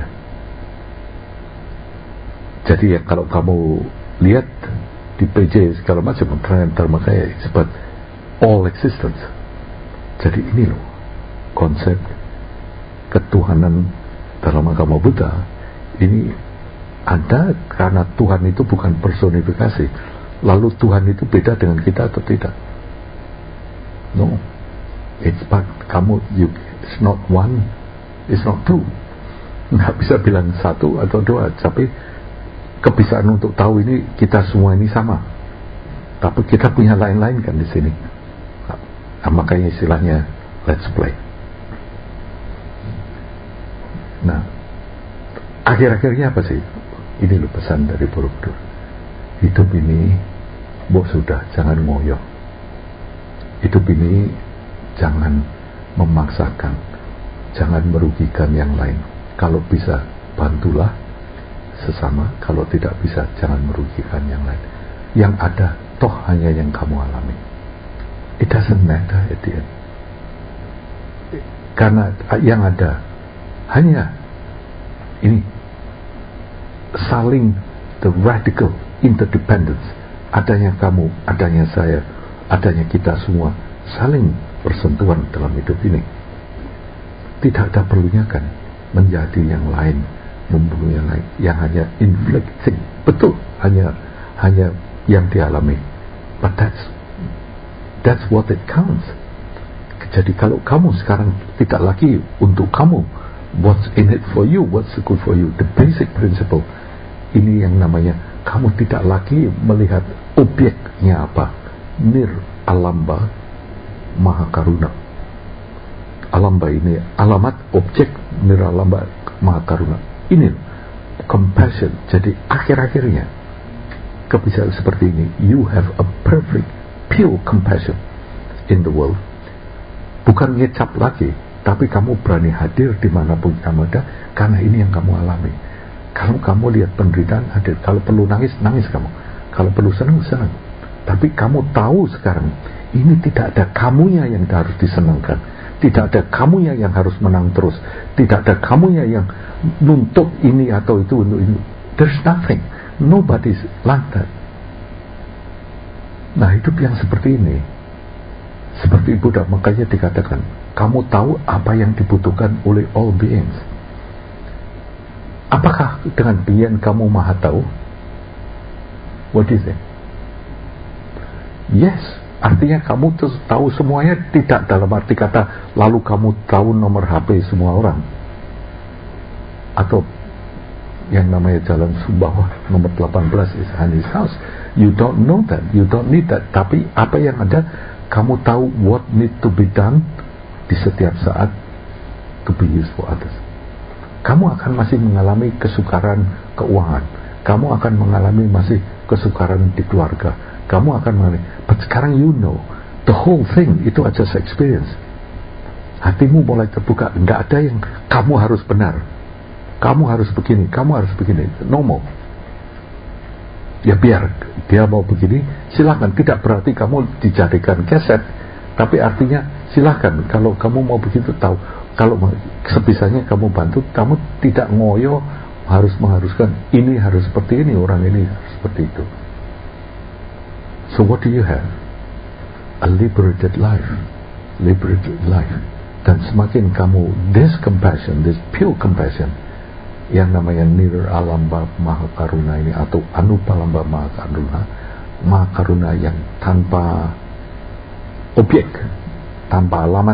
Jadi ya kalau kamu lihat di P J segala macam terang dharma kaya sebab all existence. Jadi ini loh konsep ketuhanan dalam agama Buddha ini ada karena Tuhan itu bukan personifikasi. Lalu Tuhan itu beda dengan kita atau tidak? No, it's but kamu you, it's not one, it's not two. Nggak bisa bilang satu atau dua, tapi kebiasaan untuk tahu ini kita semua ini sama. Tapi kita punya lain-lain kan di sini. Nah, makanya istilahnya let's play. Nah, akhir-akhirnya apa sih? Ini loh pesan dari Borobudur. Hidup ini, bok sudah, jangan ngoyo. Hidup ini jangan memaksakan, jangan merugikan yang lain. Kalau bisa, bantulah sesama. Kalau tidak bisa, jangan merugikan yang lain. Yang ada, toh hanya yang kamu alami. It doesn't matter at the end. Karena yang ada hanya ini saling the radical interdependence, adanya kamu, adanya saya, adanya kita semua saling bersentuhan dalam hidup ini. Tidak ada perlunya kan menjadi yang lain, membunuh yang lain, yang hanya inflicting, betul, hanya hanya yang dialami. But that's that's what it counts. Jadi kalau kamu sekarang tidak lagi untuk kamu, what's in it for you, what's good for you, the basic principle ini yang namanya kamu tidak lagi melihat objeknya apa, nir alamba, Maha Karuna. Alamba ini alamat objek niralamba Maha Karuna. Ini compassion. Jadi akhir-akhirnya kebiasaan seperti ini, you have a perfect pure compassion in the world. Bukan ngecap lagi, tapi kamu berani hadir dimanapun kamu ada, karena ini yang kamu alami. Kalau kamu lihat penderitaan, hadir. Kalau perlu nangis, nangis kamu. Kalau perlu senang, senang. Tapi kamu tahu sekarang, ini tidak ada kamunya yang harus disenangkan. Tidak ada kamunya yang harus menang terus. Tidak ada kamunya yang nuntut ini atau itu untuk ini. There's nothing. Nobody's like that. Nah, hidup yang seperti ini, seperti Buddha, makanya dikatakan, kamu tahu apa yang dibutuhkan oleh all beings. Apakah dengan demikian kamu maha tahu? What do you think? Yes, artinya kamu terus tahu semuanya, tidak dalam arti kata lalu kamu tahu nomor H P semua orang, atau yang namanya jalan Sumbawa nomor delapan belas is Hanis house. You don't know that, you don't need that. Tapi apa yang ada, kamu tahu what need to be done di setiap saat to be used for others. Kamu akan masih mengalami kesukaran keuangan, kamu akan mengalami masih kesukaran di keluarga, kamu akan mengalami, but sekarang you know the whole thing itu aja experience. Hatimu mulai terbuka, nggak ada yang kamu harus benar, kamu harus begini, kamu harus begini, no more. Ya biar dia mau begini, silahkan. Tidak berarti kamu dijadikan keset, tapi artinya silahkan. Kalau kamu mau begitu, tahu. Kalau sebisanya kamu bantu, kamu tidak ngoyo harus mengharuskan ini harus seperti ini, orang ini harus seperti itu. So what do you have? A liberated life, liberated life. Dan semakin kamu this compassion, this pure compassion, yang namanya Niralamba Maha Karuna ini, atau Anupalamba Maha Karuna, Maha Karuna yang tanpa objek, tanpa alamat,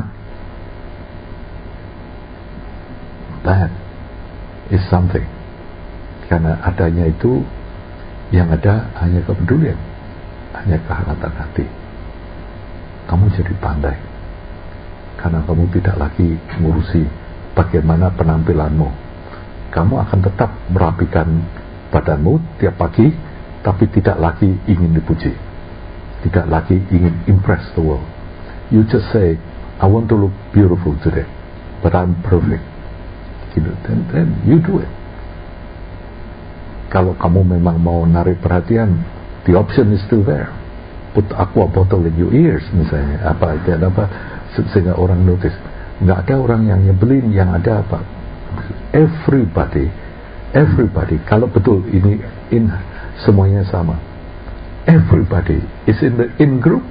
that is something. Karena adanya itu, yang ada hanya kepedulian, hanya kehangatan hati. Kamu jadi pandai, karena kamu tidak lagi ngurusi bagaimana penampilanmu. Kamu akan tetap merapikan badanmu tiap pagi, tapi tidak lagi ingin dipuji, tidak lagi ingin impress the world. You just say, I want to look beautiful today, but I'm perfect. Gitu. Then, then you do it. Kalau kamu memang mau narik perhatian, the option is still there. Put aqua bottle in your ears misalnya, apa itu apa, sehingga orang notice. Nggak ada orang yang nyebelin, yang ada apa. Everybody, everybody, kalau betul ini in semuanya sama, everybody is in the in group,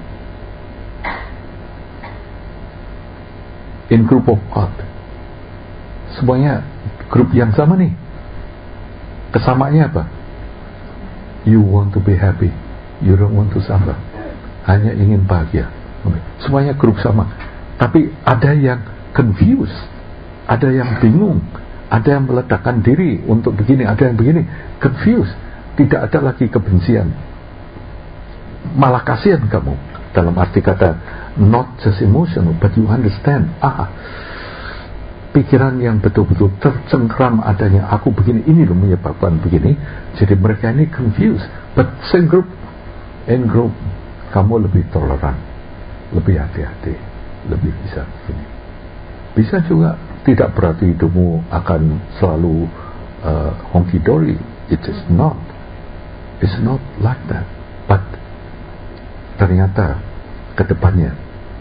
in group of God. Semuanya grup yang sama nih. Kesamaannya apa? You want to be happy, you don't want to suffer. Hanya ingin bahagia. Semuanya grup sama. Tapi ada yang confused, ada yang bingung, ada yang meletakkan diri untuk begini, ada yang begini, confused. Tidak ada lagi kebencian, malah kasihan kamu. Dalam arti kata, not just emotional, but you understand. Ah, pikiran yang betul-betul tercengkram adanya aku begini, ini loh menyebabkan begini. Jadi mereka ini confused. But same group, in group, kamu lebih toleran, lebih hati-hati, lebih bisa begini. Bisa juga. Tidak berarti hidupmu akan selalu uh, honky-dory. It is not. It's not like that. But ternyata kedepannya,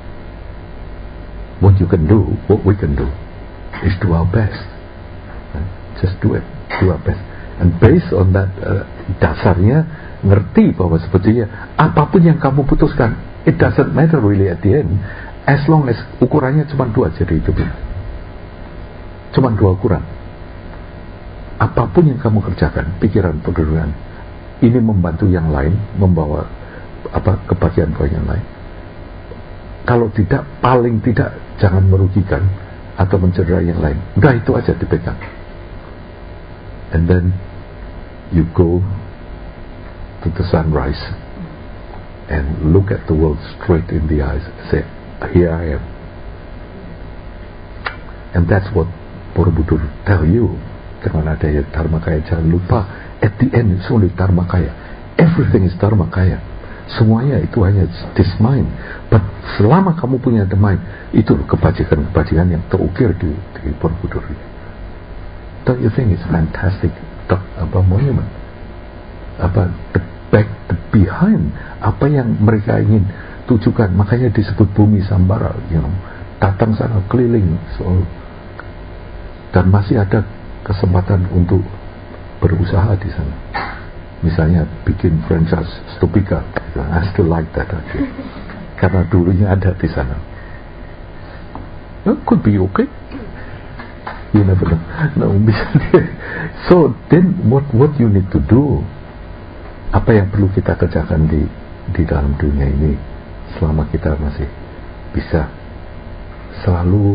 what you can do, what we can do, is do our best. Just do it. Do our best. And based on that, uh, dasarnya ngerti bahwa sebetulnya apapun yang kamu putuskan, it doesn't matter really at the end, as long as ukurannya cuma dua jadi hidup ini. Cuma dua ukuran. Apapun yang kamu kerjakan, pikiran, pegeruan, ini membantu yang lain, membawa apa kebahagiaan bagi yang lain. Kalau tidak, paling tidak jangan merugikan atau mencederai yang lain. Udah itu aja dipegang. And then you go to the sunrise and look at the world straight in the eyes and say, here I am. And that's what Borobudur tell you. Dengan adanya Dharmakaya, jangan lupa, at the end it's only Dharmakaya. Everything is Dharmakaya. Semuanya itu hanya this mind. But selama kamu punya the mind, itu kebajikan-kebajikan yang terukir di, di Borobudur ini. Don't you think it's fantastic? Apa monument? Apa the back, the behind, apa yang mereka ingin tujukan, makanya disebut bumi Sambara, you know, datang sana keliling, so, dan masih ada kesempatan untuk berusaha di sana. Misalnya bikin franchise Stupika, I still like that actually. Karena dulunya ada di sana. It could be okay. You never know. No, so then what what you need to do? Apa yang perlu kita kerjakan di di dalam dunia ini selama kita masih bisa selalu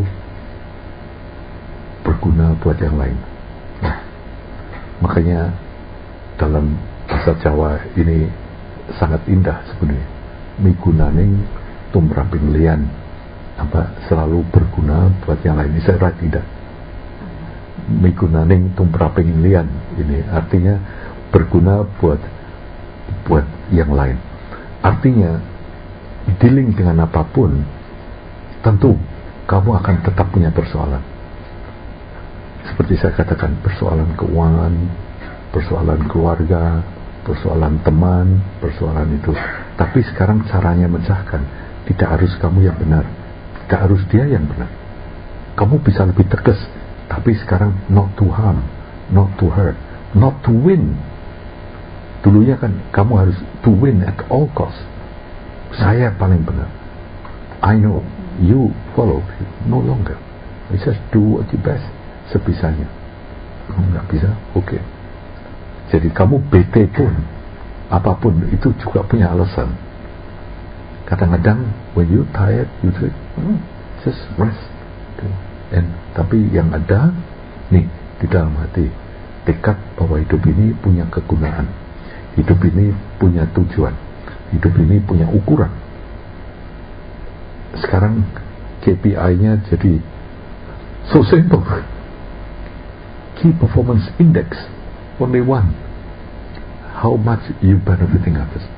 berguna buat yang lain. Nah, makanya dalam bahasa Jawa ini sangat indah sebenarnya. Migunaning tumraping lian, apa selalu berguna buat yang lain. Saya right tidak. Migunaning tumraping lian ini artinya berguna buat buat yang lain. Artinya dealing dengan apapun, tentu kamu akan tetap punya persoalan. Seperti saya katakan, persoalan keuangan, persoalan keluarga, persoalan teman, persoalan itu. Tapi sekarang caranya mecahkan. Tidak harus kamu yang benar, tidak harus dia yang benar. Kamu bisa lebih tegas, tapi sekarang not to harm, not to hurt, not to win. Dulunya kan kamu harus to win at all cost. Saya paling benar. I know, you follow, no longer. You just do what you best, sebisanya. Kamu nggak bisa, oke. Okay. Jadi kamu bete pun, apapun itu juga punya alasan. Kadang-kadang when you tired, you say, hmm, just rest. And tapi yang ada nih di dalam hati, tekad bahwa hidup ini punya kegunaan, hidup ini punya tujuan, hidup ini punya ukuran. Sekarang K P I-nya jadi so simple. Key Performance Index, only one. How much you benefiting others?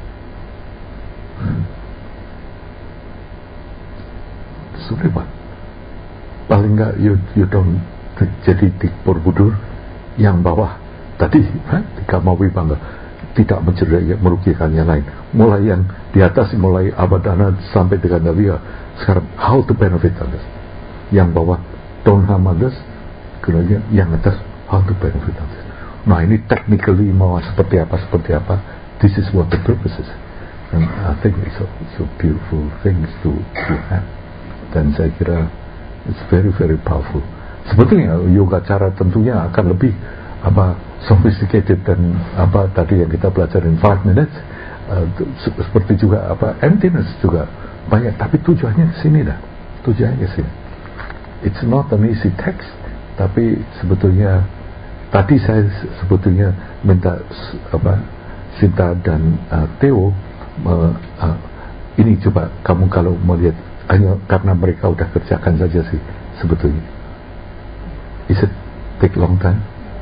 Sudah Pak. Paling enggak you, you don't jadi di Borobudur yang bawah tadi eh, di Kamawi Bangga tidak mencederai merugikan yang lain. Mulai yang di atas, mulai Abadana sampai dengan Nabiya. Sekarang how to benefit others. Yang bawah don't harm others, kemudian yang atas how to benefit others. Nah ini technically mau seperti apa seperti apa. This is what the purpose is. And I think it's a, it's a beautiful things to to have. Dan saya kira it's very very powerful. Sebetulnya yoga cara tentunya akan lebih apa sophisticated dan apa tadi yang kita pelajarin five minutes uh, seperti juga apa emptiness juga banyak, tapi tujuannya ke sini dah. Tujuannya ke sini. It's not an easy text, tapi sebetulnya tadi saya sebetulnya minta apa Sinta dan uh, Theo uh, uh, ini coba kamu kalau melihat hanya karena mereka udah kerjakan saja sih sebetulnya. Is it take long time?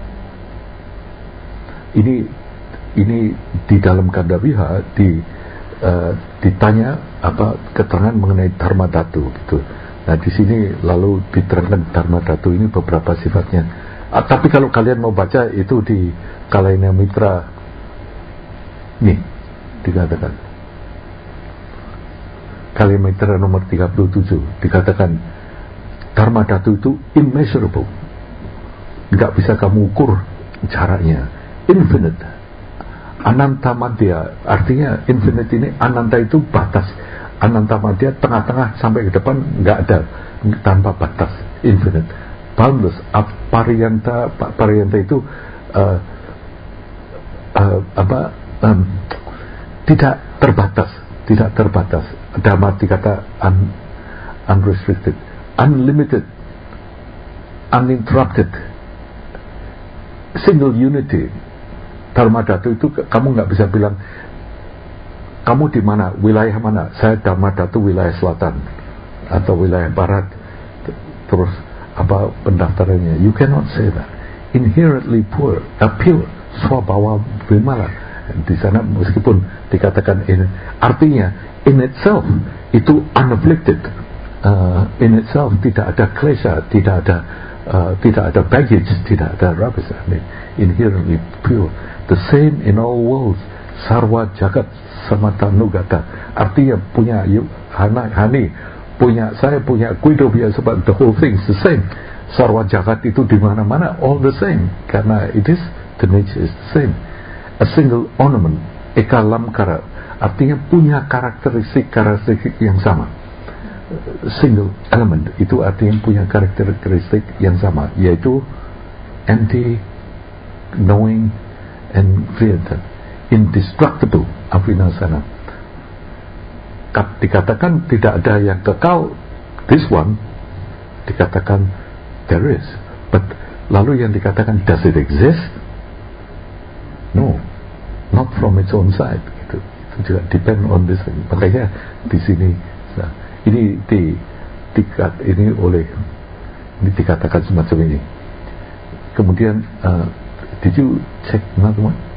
Ini ini di dalam Kandawiha di uh, ditanya apa keterangan mengenai Dharma Dhatu gitu. Nah di sini lalu diterangkan Dharma Dhatu ini beberapa sifatnya. Ah, tapi kalau kalian mau baca itu di Kalaina Mitra nih dikatakan Kalaina Mitra nomor tiga puluh tujuh dikatakan Dharma Dhatu itu immeasurable, nggak bisa kamu ukur jaraknya, infinite. Ananta Madhya artinya infinite ini ananta itu batas, ananta Madhya tengah-tengah sampai ke depan nggak ada, tanpa batas, infinite. Boundless, Pariyanta, Pariyanta itu uh, uh, apa um, tidak terbatas, tidak terbatas. Dhamma dikata un, unrestricted, unlimited, uninterrupted, single unity. Dharma Dhatu itu kamu nggak bisa bilang kamu di mana, wilayah mana. Saya Dharma Dhatu wilayah selatan. atau wilayah barat terus apa pendaftarannya. You cannot say that. Inherently poor, uh, pure, swabawa vimala. Di sana meskipun dikatakan in, artinya in itself itu unafflicted, uh, in itself tidak ada klesha, tidak ada uh, tidak ada baggage, tidak ada rubbish. I mean, inherently pure. The same in all worlds. Sarwa jagat samatanugata. Artinya punya you, hana, hani, punya saya punya kuido biasa, but the whole thing is the same. Sarwa jagat itu di mana-mana all the same, karena it is the nature is the same. A single ornament, ekalam kara, artinya punya karakteristik karakteristik yang sama. Single element itu artinya punya karakteristik yang sama, yaitu empty, knowing, and creator, indestructible, avinasana. Dikatakan tidak ada yang kekal, this one dikatakan there is, but lalu yang dikatakan does it exist? No, not from its own side. Gitu. Itu juga depend on this thing. Makanya di sini, nah, ini di, dikat ini oleh ini dikatakan semacam ini. Kemudian, uh, did you check another one?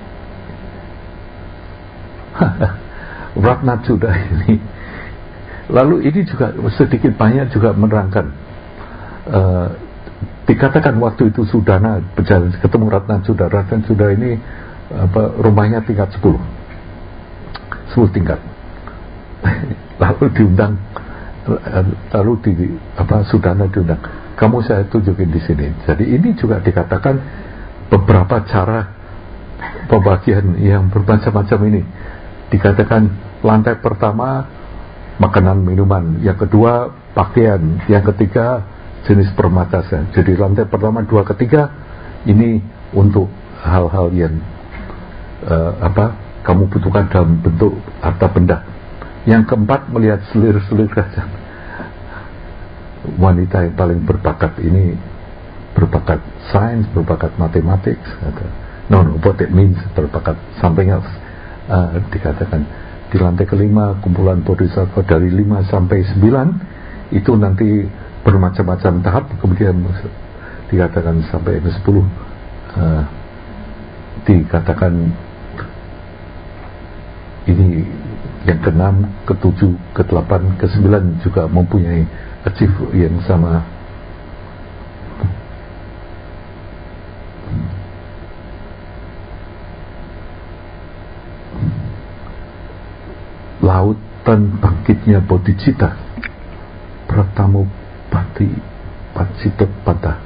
Ratna Cuda ini. Lalu ini juga sedikit banyak juga menerangkan. Uh, dikatakan waktu itu Sudana berjalan ketemu Ratna Cuda. Ratna Cuda ini apa, rumahnya tingkat sepuluh sepuluh tingkat. Lalu diundang, lalu di apa Sudana diundang, kamu saya tunjukin di sini. Jadi ini juga dikatakan beberapa cara pembagian yang bermacam-macam ini. Dikatakan lantai pertama makanan minuman, yang kedua pakaian, yang ketiga jenis permatasan. Jadi lantai pertama, dua, ketiga ini untuk hal-hal yang uh, apa kamu butuhkan dalam bentuk harta benda. Yang keempat melihat selir-selir kaca. Wanita yang paling berbakat ini berbakat sains, berbakat matematik. No, no, what it means berbakat something else. Uh, dikatakan di lantai kelima kumpulan bodhisattva dari lima sampai sembilan itu nanti bermacam-macam tahap, kemudian dikatakan sampai ke sepuluh uh, dikatakan ini yang keenam, ketujuh, kedelapan, kesembilan juga mempunyai achieve yang sama. Lautan bangkitnya bodhicitta, pratamu pati pacitot pada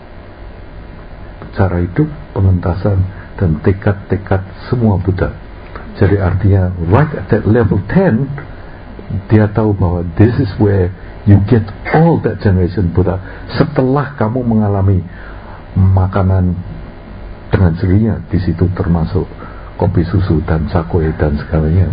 cara hidup, pengentasan dan tekad-tekad semua Buddha. Jadi artinya right at that level ten dia tahu bahwa this is where you get all that generation Buddha. Setelah kamu mengalami makanan dengan sendirinya, di situ termasuk kopi susu dan cakwe dan segalanya,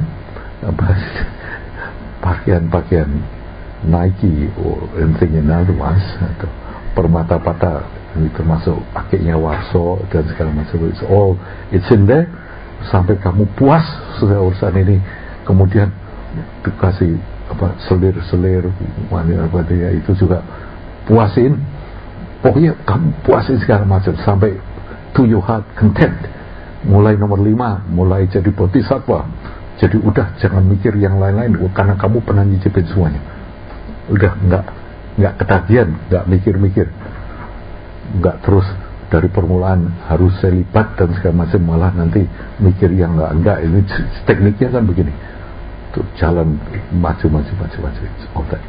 pakaian-pakaian Nike or anything in other ones, atau permata pata ini termasuk pakainya Warso dan segala macam. It's all it's in there sampai kamu puas selesai urusan ini, kemudian dikasih apa selir-selir wanita apa dia itu juga puasin, pokoknya kamu puasin segala macam sampai to your heart content. Mulai nomor lima mulai jadi bodhisattva, jadi udah jangan mikir yang lain-lain karena kamu pernah nyicipin semuanya. Udah nggak nggak ketagihan, nggak mikir-mikir, nggak terus dari permulaan harus selibat dan segala macam, malah nanti mikir yang nggak enggak. Ini tekniknya kan begini, tuh jalan maju-maju maju-maju. All that.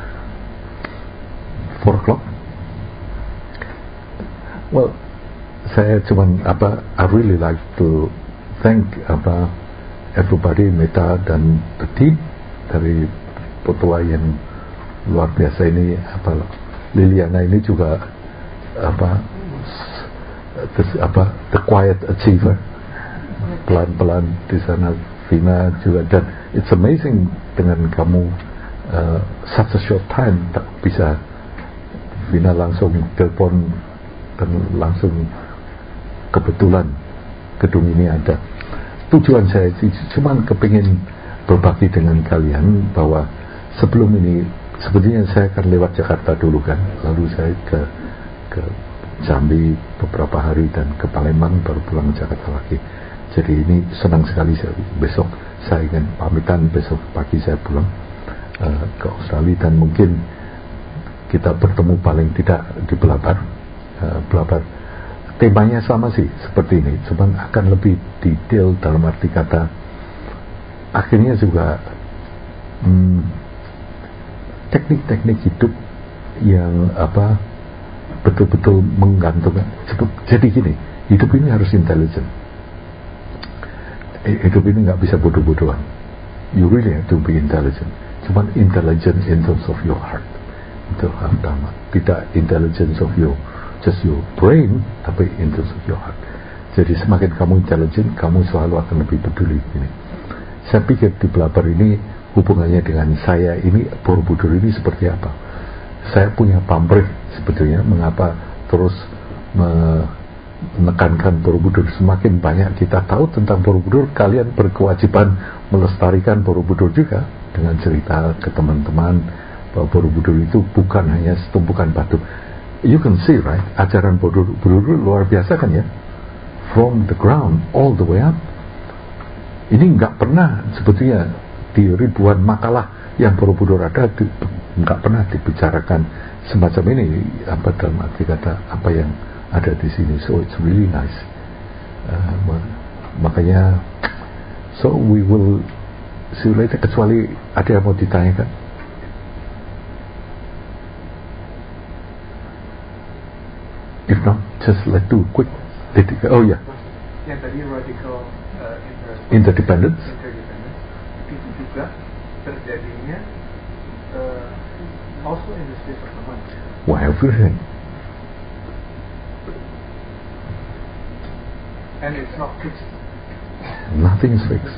Four o'clock. Well, saya cuman apa, I really like to thank apa everybody, Meta dan the team dari Potua yang luar biasa ini, apa Liliana ini juga apa the, apa the quiet achiever, pelan-pelan di sana. Vina juga, dan it's amazing dengan kamu uh, such a short time tak bisa Vina langsung telepon dan langsung kebetulan gedung ini ada. Tujuan saya cuman kepingin berbagi dengan kalian bahwa sebelum ini Sebetulnya saya akan lewat Jakarta dulu kan, lalu saya ke ke Jambi beberapa hari dan ke Palembang, baru pulang ke Jakarta lagi. Jadi ini senang sekali saya, besok saya ingin pamitan, besok pagi saya pulang uh, ke Australia, dan mungkin kita bertemu paling tidak di Belabar. uh, Belabar temanya sama sih seperti ini, cuman akan lebih detail dalam arti kata akhirnya juga hmm, teknik-teknik hidup yang apa betul-betul menggantungkan. Jadi gini, hidup ini harus intelijen. Hidup ini nggak bisa bodoh-bodohan. You really have to be intelligent. Cuman intelligent in terms of your heart. Itu utama. Tidak intelligence of your just your brain, tapi in terms of your heart. Jadi semakin kamu intelligent, kamu selalu akan lebih peduli. Ini. Saya pikir di Belabar ini hubungannya dengan saya ini, Borobudur ini seperti apa? Saya punya pamrih sebetulnya mengapa terus menekankan Borobudur. Semakin banyak kita tahu tentang Borobudur, kalian berkewajiban melestarikan Borobudur juga dengan cerita ke teman-teman bahwa Borobudur itu bukan hanya setumpukan batu. You can see right, ajaran Borobudur luar biasa kan ya, from the ground all the way up. Ini nggak pernah sebetulnya di ribuan makalah yang Borobudur ada nggak pernah dibicarakan semacam ini, apa dalam arti kata apa yang ada di sini. So it's really nice. Uh, makanya so we will see you later, kecuali ada yang mau ditanyakan. If not, just let's do quick. Oh ya. Yeah. Yang tadi radical uh, interdependence. interdependence itu juga terjadinya uh, also in the space of the mind. Why everything? And it's not fixed. Nothing is fixed.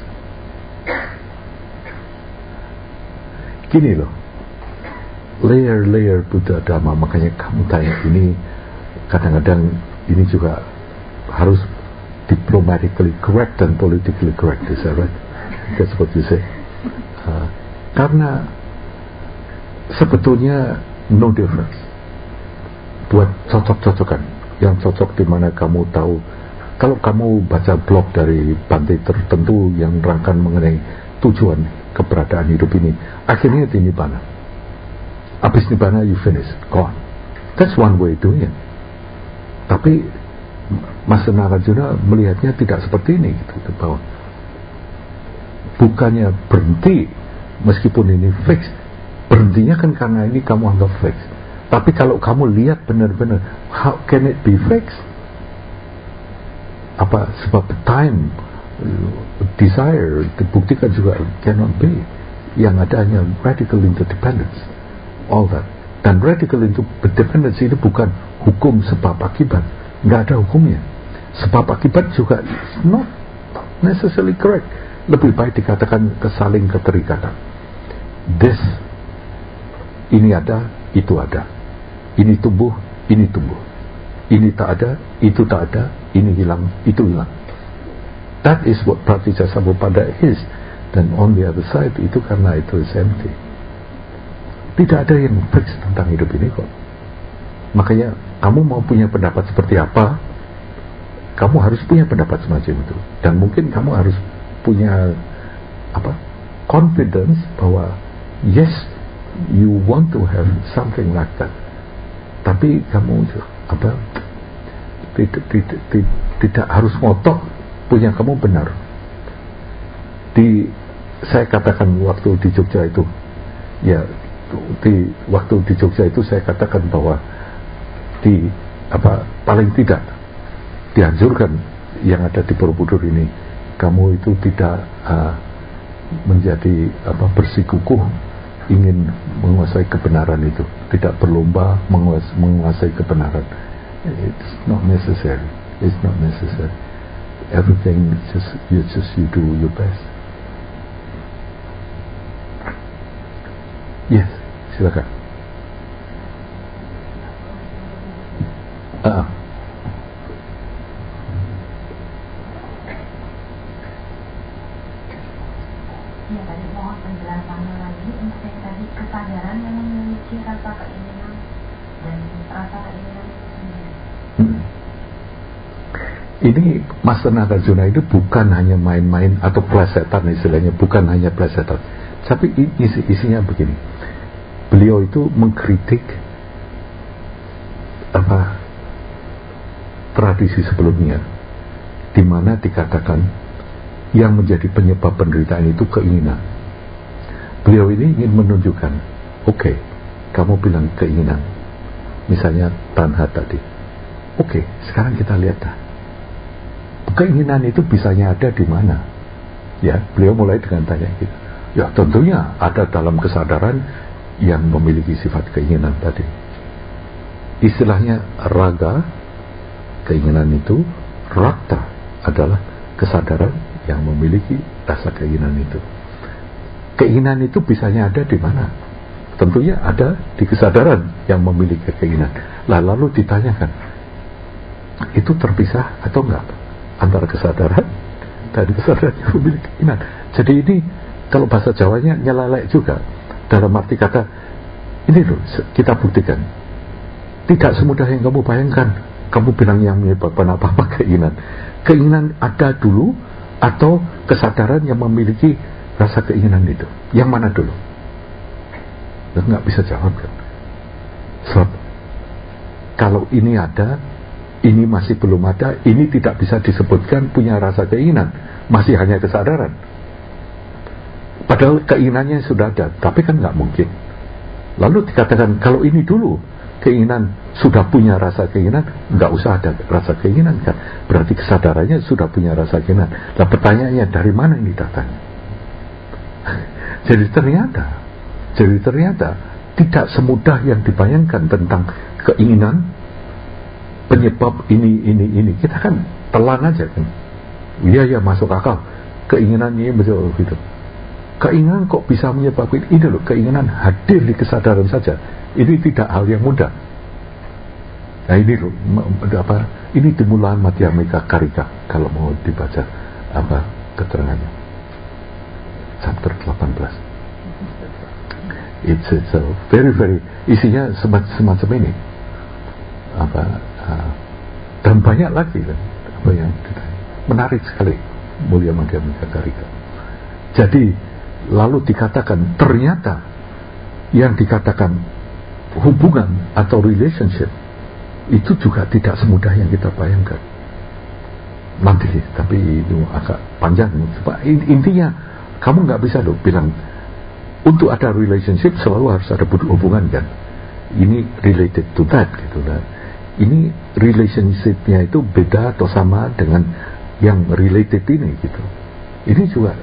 Gini loh, layer-layer Buddha Dhamma, makanya kamu tanya ini, kadang-kadang ini juga harus diplomatically correct dan politically correct, is that right? That's what you say. Uh, karena sebetulnya no difference. Buat cocok-cocokan, yang cocok di mana kamu tahu. Kalau kamu baca blog dari Bante tertentu yang nerangkan mengenai tujuan keberadaan hidup ini, akhirnya di Nibbana. Habis Nibbana you finish, gone. That's one way doing it. Tapi Mas Nagarjuna melihatnya tidak seperti ini, gitu, bahwa bukannya berhenti meskipun ini fix, berhentinya kan karena ini kamu anggap fix. Tapi kalau kamu lihat benar-benar, how can it be fixed? Apa sebab time, desire dibuktikan juga cannot be. Yang ada hanya radical interdependence, all that. Dan radical interdependence ini bukan hukum sebab akibat, nggak ada hukumnya. Sebab akibat juga not necessarily correct. Lebih baik dikatakan kesaling keterikatan. This, ini ada, itu ada. Ini tumbuh, ini tumbuh. Ini tak ada, itu tak ada. Ini hilang, itu hilang. That is what Pratityasamuppada is. Dan on the other side, itu karena itu is empty. Tidak ada yang fix tentang hidup ini kok. Makanya kamu mau punya pendapat seperti apa, kamu harus punya pendapat semacam itu. Dan mungkin kamu harus punya apa, confidence bahwa yes, you want to have something like that. Tapi kamu apa, tidak, tidak, tidak, tidak harus ngotot punya kamu benar. Di saya katakan waktu di Jogja itu, ya di waktu di Jogja itu saya katakan bahwa di apa paling tidak dianjurkan yang ada di Borobudur ini, kamu itu tidak uh, menjadi apa bersikukuh ingin menguasai kebenaran itu, tidak berlomba menguasai, menguasai kebenaran. It's not necessary. It's not necessary. Everything just you just you do your best. Yes, silakan. Ah. Ya tadi mohon penjelasannya lagi untuk yang tadi kesadaran yang memiliki rasa keinginan dan rasa keinginan itu sendiri. Hmm. Ini Master Nagarjuna itu bukan hanya main-main atau plesetan istilahnya, bukan hanya plesetan, tapi isi, isinya begini. Beliau itu mengkritik apa tradisi sebelumnya, di mana dikatakan yang menjadi penyebab penderitaan itu keinginan. Beliau ini ingin menunjukkan, oke, okay, kamu bilang keinginan, misalnya tanha tadi. Oke, okay, sekarang kita lihat dah. Keinginan itu bisanya ada di mana? Ya, beliau mulai dengan tanya gitu. Ya, tentunya ada dalam kesadaran yang memiliki sifat keinginan tadi. Istilahnya raga, keinginan itu, rakta adalah kesadaran yang memiliki rasa keinginan itu. Keinginan itu bisanya ada di mana? Tentunya ada di kesadaran yang memiliki keinginan. Lah, lalu ditanyakan, itu terpisah atau enggak? Antara kesadaran dari kesadaran yang memiliki keinginan. Jadi ini kalau bahasa Jawanya nyelalek juga. Dalam arti kata, ini loh kita buktikan. Tidak semudah yang kamu bayangkan. Kamu bilang yang menyebabkan apa-apa keinginan. Keinginan ada dulu atau kesadaran yang memiliki rasa keinginan itu. Yang mana dulu? Dan nggak bisa jawab kan. Sebab kalau ini ada, ini masih belum ada, ini tidak bisa disebutkan punya rasa keinginan, masih hanya kesadaran. Padahal keinginannya sudah ada, tapi kan nggak mungkin. Lalu dikatakan kalau ini dulu keinginan sudah punya rasa keinginan, nggak usah ada rasa keinginan kan? Berarti kesadarannya sudah punya rasa keinginan. Nah pertanyaannya dari mana ini datangnya? Jadi ternyata, jadi ternyata tidak semudah yang dibayangkan tentang keinginan. Penyebab ini, ini, ini. Kita kan telan aja kan. Iya, ya masuk akal. Keinginan ini betul gitu. Keinginan kok bisa menyebabkan ini loh. Keinginan hadir di kesadaran saja. Ini tidak hal yang mudah. Nah ini loh. Apa? Ini dimulai Madhyamika Karika. Kalau mau dibaca apa keterangannya. Chapter delapan belas. It's, it's a very very isinya semacam ini. Apa? Uh, dan banyak lagi kan apa yang menarik sekali Mulia Madhyamika Karika. Jadi lalu dikatakan ternyata yang dikatakan hubungan atau relationship itu juga tidak semudah yang kita bayangkan. Nanti tapi itu agak panjang. Intinya kamu nggak bisa loh bilang untuk ada relationship selalu harus ada hubungan kan. Ini related to that gitu kan. Ini relationship-nya itu beda atau sama dengan yang related ini gitu. Ini juga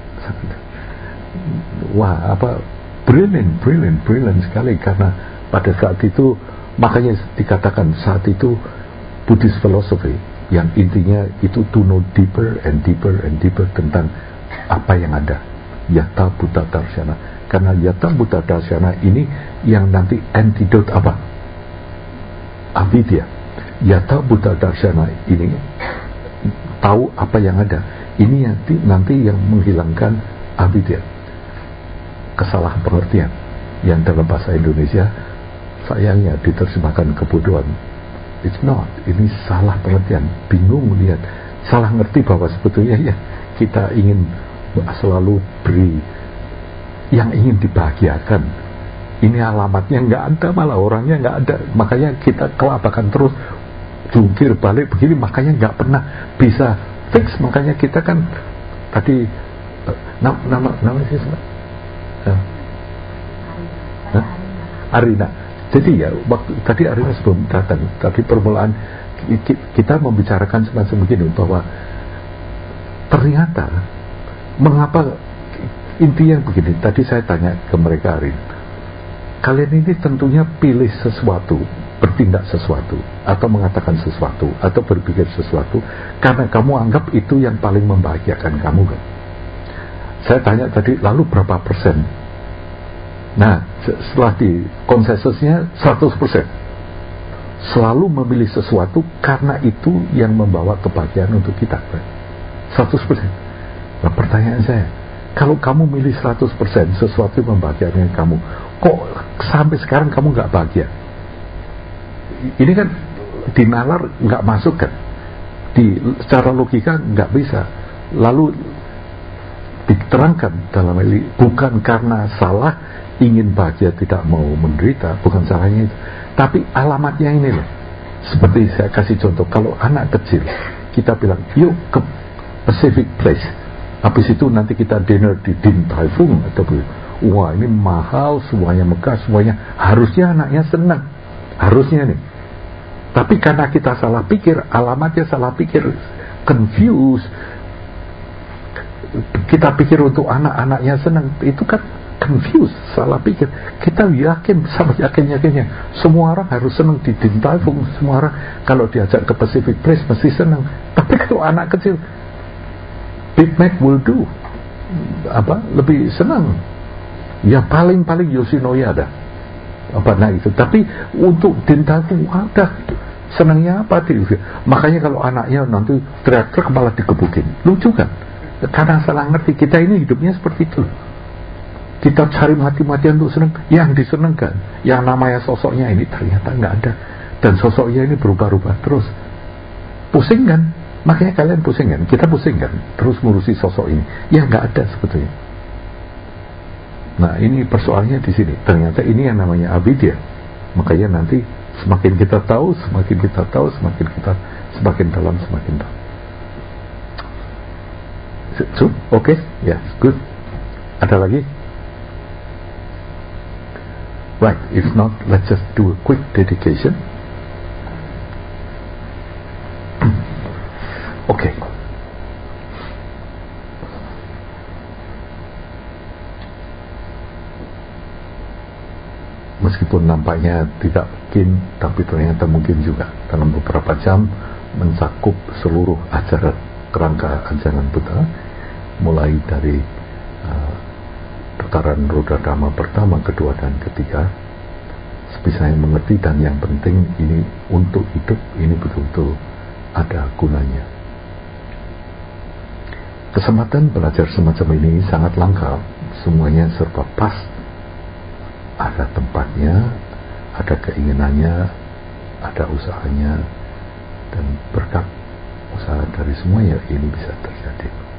wah apa brilliant, brilliant, brilliant sekali karena pada saat itu makanya dikatakan saat itu Buddhist philosophy yang intinya itu to know deeper and deeper and deeper tentang apa yang ada. Yata Buddha Darshana. Karena Yata Buddha Darshana ini yang nanti antidote apa? Avidya. Yata Buddha Darshana ini tahu apa yang ada. Ini nanti, nanti yang menghilangkan avidya, kesalahan pengertian yang dalam bahasa Indonesia sayangnya diterjemahkan kebodohan. It's not. Ini salah pengertian. Bingung lihat. Salah ngerti bahwa sebetulnya ya kita ingin selalu beri yang ingin dibahagiakan. Ini alamatnya nggak ada, malah orangnya nggak ada. Makanya kita kelabakan terus, jungkir balik begini. Makanya nggak pernah bisa fix. Makanya kita kan tadi nama nama nama sih uh, Arina. Jadi ya waktu tadi Arina sebelum datang, tadi permulaan kita membicarakan semacam begini bahwa ternyata mengapa intinya begini. Tadi saya tanya ke mereka Arina. Kalian ini tentunya pilih sesuatu, bertindak sesuatu, atau mengatakan sesuatu, atau berpikir sesuatu, karena kamu anggap itu yang paling membahagiakan kamu kan? Saya tanya tadi, lalu berapa persen? Nah, setelah di konsensusnya seratus persen. Selalu memilih sesuatu karena itu yang membawa kebahagiaan untuk kita kan? seratus persen. Nah, pertanyaan saya, kalau kamu milih seratus persen sesuatu yang membahagiakan kamu, kok sampai sekarang kamu nggak bahagia. Ini kan di nalar nggak masuk kan, di secara logika nggak bisa. Lalu diterangkan dalam ini, bukan karena salah ingin bahagia tidak mau menderita, bukan salahnya itu, tapi alamatnya ini loh. Seperti saya kasih contoh, kalau anak kecil kita bilang yuk ke Pacific Place, habis itu nanti kita dinner di Din Tai Fung atau wah ini mahal, semuanya megah, semuanya, harusnya anaknya senang, harusnya nih. Tapi karena kita salah pikir, alamatnya salah pikir, confused, kita pikir untuk anak-anaknya senang, itu kan confused, salah pikir. Kita yakin, sama yakin-yakinnya semua orang harus senang di Din Tai Fung, semua orang kalau diajak ke Pacific Place mesti senang. Tapi kalau anak kecil, Big Mac will do, apa, lebih senang. Ya paling-paling Yoshinoya ada apa nah itu. Tapi untuk Din Tai Fung ada senangnya apa itu. Makanya kalau anaknya nanti teriak-teriak malah dikebukin, lucu kan? Karena salah ngerti. Kita ini hidupnya seperti itu. Kita cari mati-matian untuk senang, yang disenangkan, yang namanya sosoknya ini ternyata nggak ada, dan sosoknya ini berubah-ubah terus. Pusing kan? Makanya kalian pusing kan? Kita pusing kan? Terus ngurusi sosok ini, ya nggak ada sebetulnya. Nah ini persoalannya di sini. Ternyata ini yang namanya avidya. Makanya nanti semakin kita tahu, semakin kita tahu, semakin kita semakin dalam, semakin dalam. So, oke, okay? Yes, good. Ada lagi? Right, if not, let's just do a quick dedication. Oke. Okay. Meskipun nampaknya tidak mungkin, tapi ternyata mungkin juga. Dalam beberapa jam mencakup seluruh ajaran, kerangka ajaran Buddha, mulai dari uh, putaran roda dhamma pertama, kedua, dan ketiga, sebisa yang mengerti. Dan yang penting ini untuk hidup ini betul-betul ada gunanya. Kesempatan belajar semacam ini sangat langka, semuanya serba pas, ada tempatnya, ada keinginannya, ada usahanya, dan berkat usaha dari semuanya ini bisa terjadi.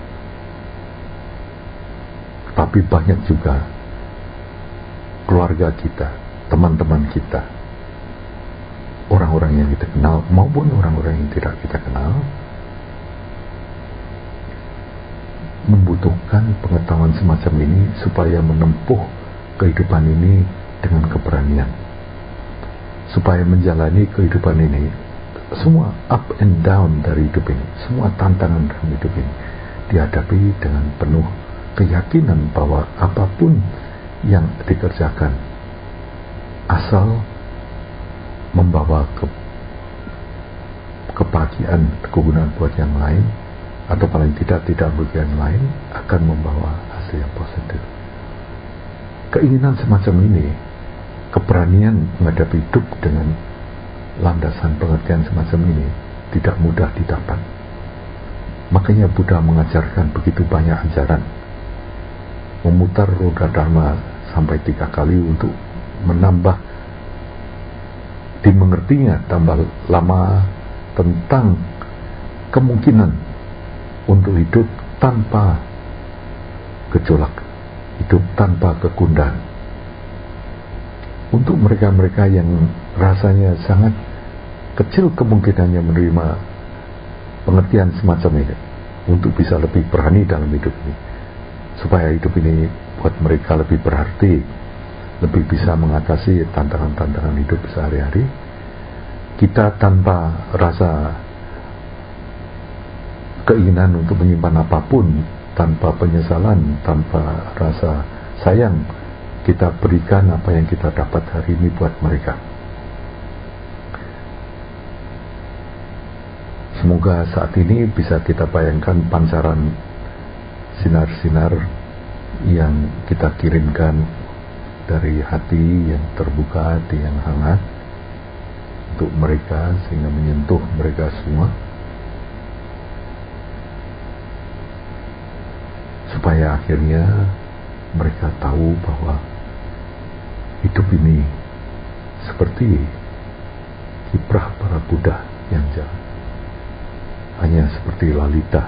Tapi banyak juga keluarga kita, teman-teman kita, orang-orang yang kita kenal maupun orang-orang yang tidak kita kenal, membutuhkan pengetahuan semacam ini supaya menempuh kehidupan ini dengan keberanian, supaya menjalani kehidupan ini, semua up and down dari hidup ini, semua tantangan dalam hidup ini dihadapi dengan penuh keyakinan bahwa apapun yang dikerjakan asal membawa ke kebahagiaan, kegunaan buat yang lain, atau paling tidak tidak bagi yang lain, akan membawa hasil yang positif. Keinginan semacam ini, keberanian menghadapi hidup dengan landasan pengertian semacam ini tidak mudah didapat. Makanya Buddha mengajarkan begitu banyak ajaran, memutar roda dharma sampai tiga kali untuk menambah dimengertinya tambah lama tentang kemungkinan untuk hidup tanpa gejolak, hidup tanpa kegundahan. Untuk mereka-mereka yang rasanya sangat kecil kemungkinannya menerima pengertian semacam ini, untuk bisa lebih berani dalam hidup ini, supaya hidup ini buat mereka lebih berarti, lebih bisa mengatasi tantangan-tantangan hidup sehari-hari. Kita tanpa rasa keinginan untuk menyimpan apapun, tanpa penyesalan, tanpa rasa sayang, kita berikan apa yang kita dapat hari ini buat mereka. Semoga saat ini bisa kita bayangkan pancaran sinar-sinar yang kita kirimkan dari hati yang terbuka, hati yang hangat untuk mereka, sehingga menyentuh mereka semua, supaya akhirnya mereka tahu bahwa hidup ini seperti kiprah para Buddha yang jalan, hanya seperti Lalita.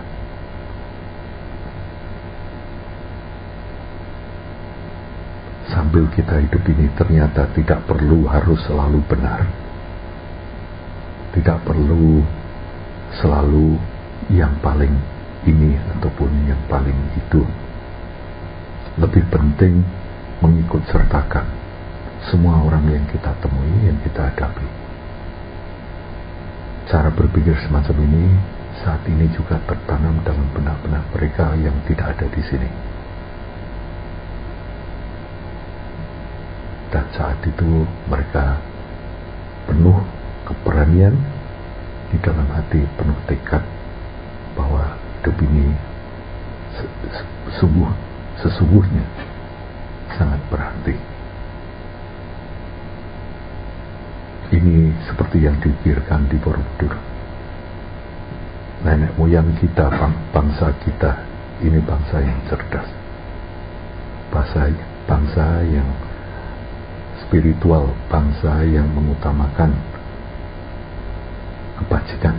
Sambil kita hidup ini ternyata tidak perlu harus selalu benar, tidak perlu selalu yang paling ini ataupun yang paling itu. Lebih penting mengikut sertakan semua orang yang kita temui, yang kita hadapi. Cara berpikir semacam ini saat ini juga tertanam dalam benak-benak mereka yang tidak ada di sini. Dan saat itu mereka penuh keberanian, di dalam hati penuh tekad bahwa hidup ini sungguh sesungguhnya sangat berarti. Ini seperti yang dipikirkan di Borobudur. Nenek moyang kita, bangsa kita, ini bangsa yang cerdas, bangsa, bangsa yang spiritual, bangsa yang mengutamakan kebajikan.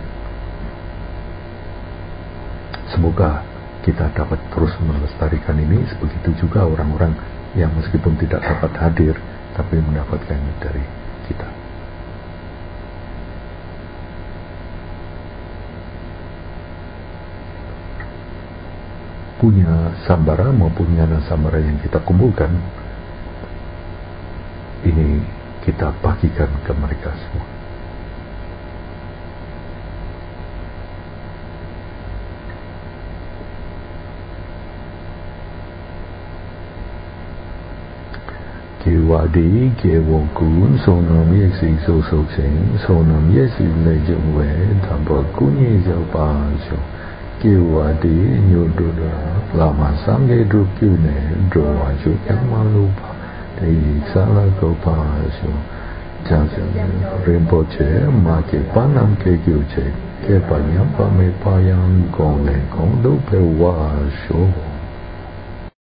Semoga kita dapat terus melestarikan ini. Begitu juga orang-orang yang meskipun tidak dapat hadir tapi mendapatkan dari kita. Punya sambara maupun nyana sambara yang kita kumpulkan, ini kita bagikan ke mereka semua. Kiwadi kiwokun sonam yesi so so sing sonam yesi lejungwe tanpa kunyi jauh Kiwadi nyududa lama sangge dukune doa juga malupa dari salah kau pasyo jangan rimpoche make panam ke kyuche ke panyam pame payang kong le kong do pe wasyo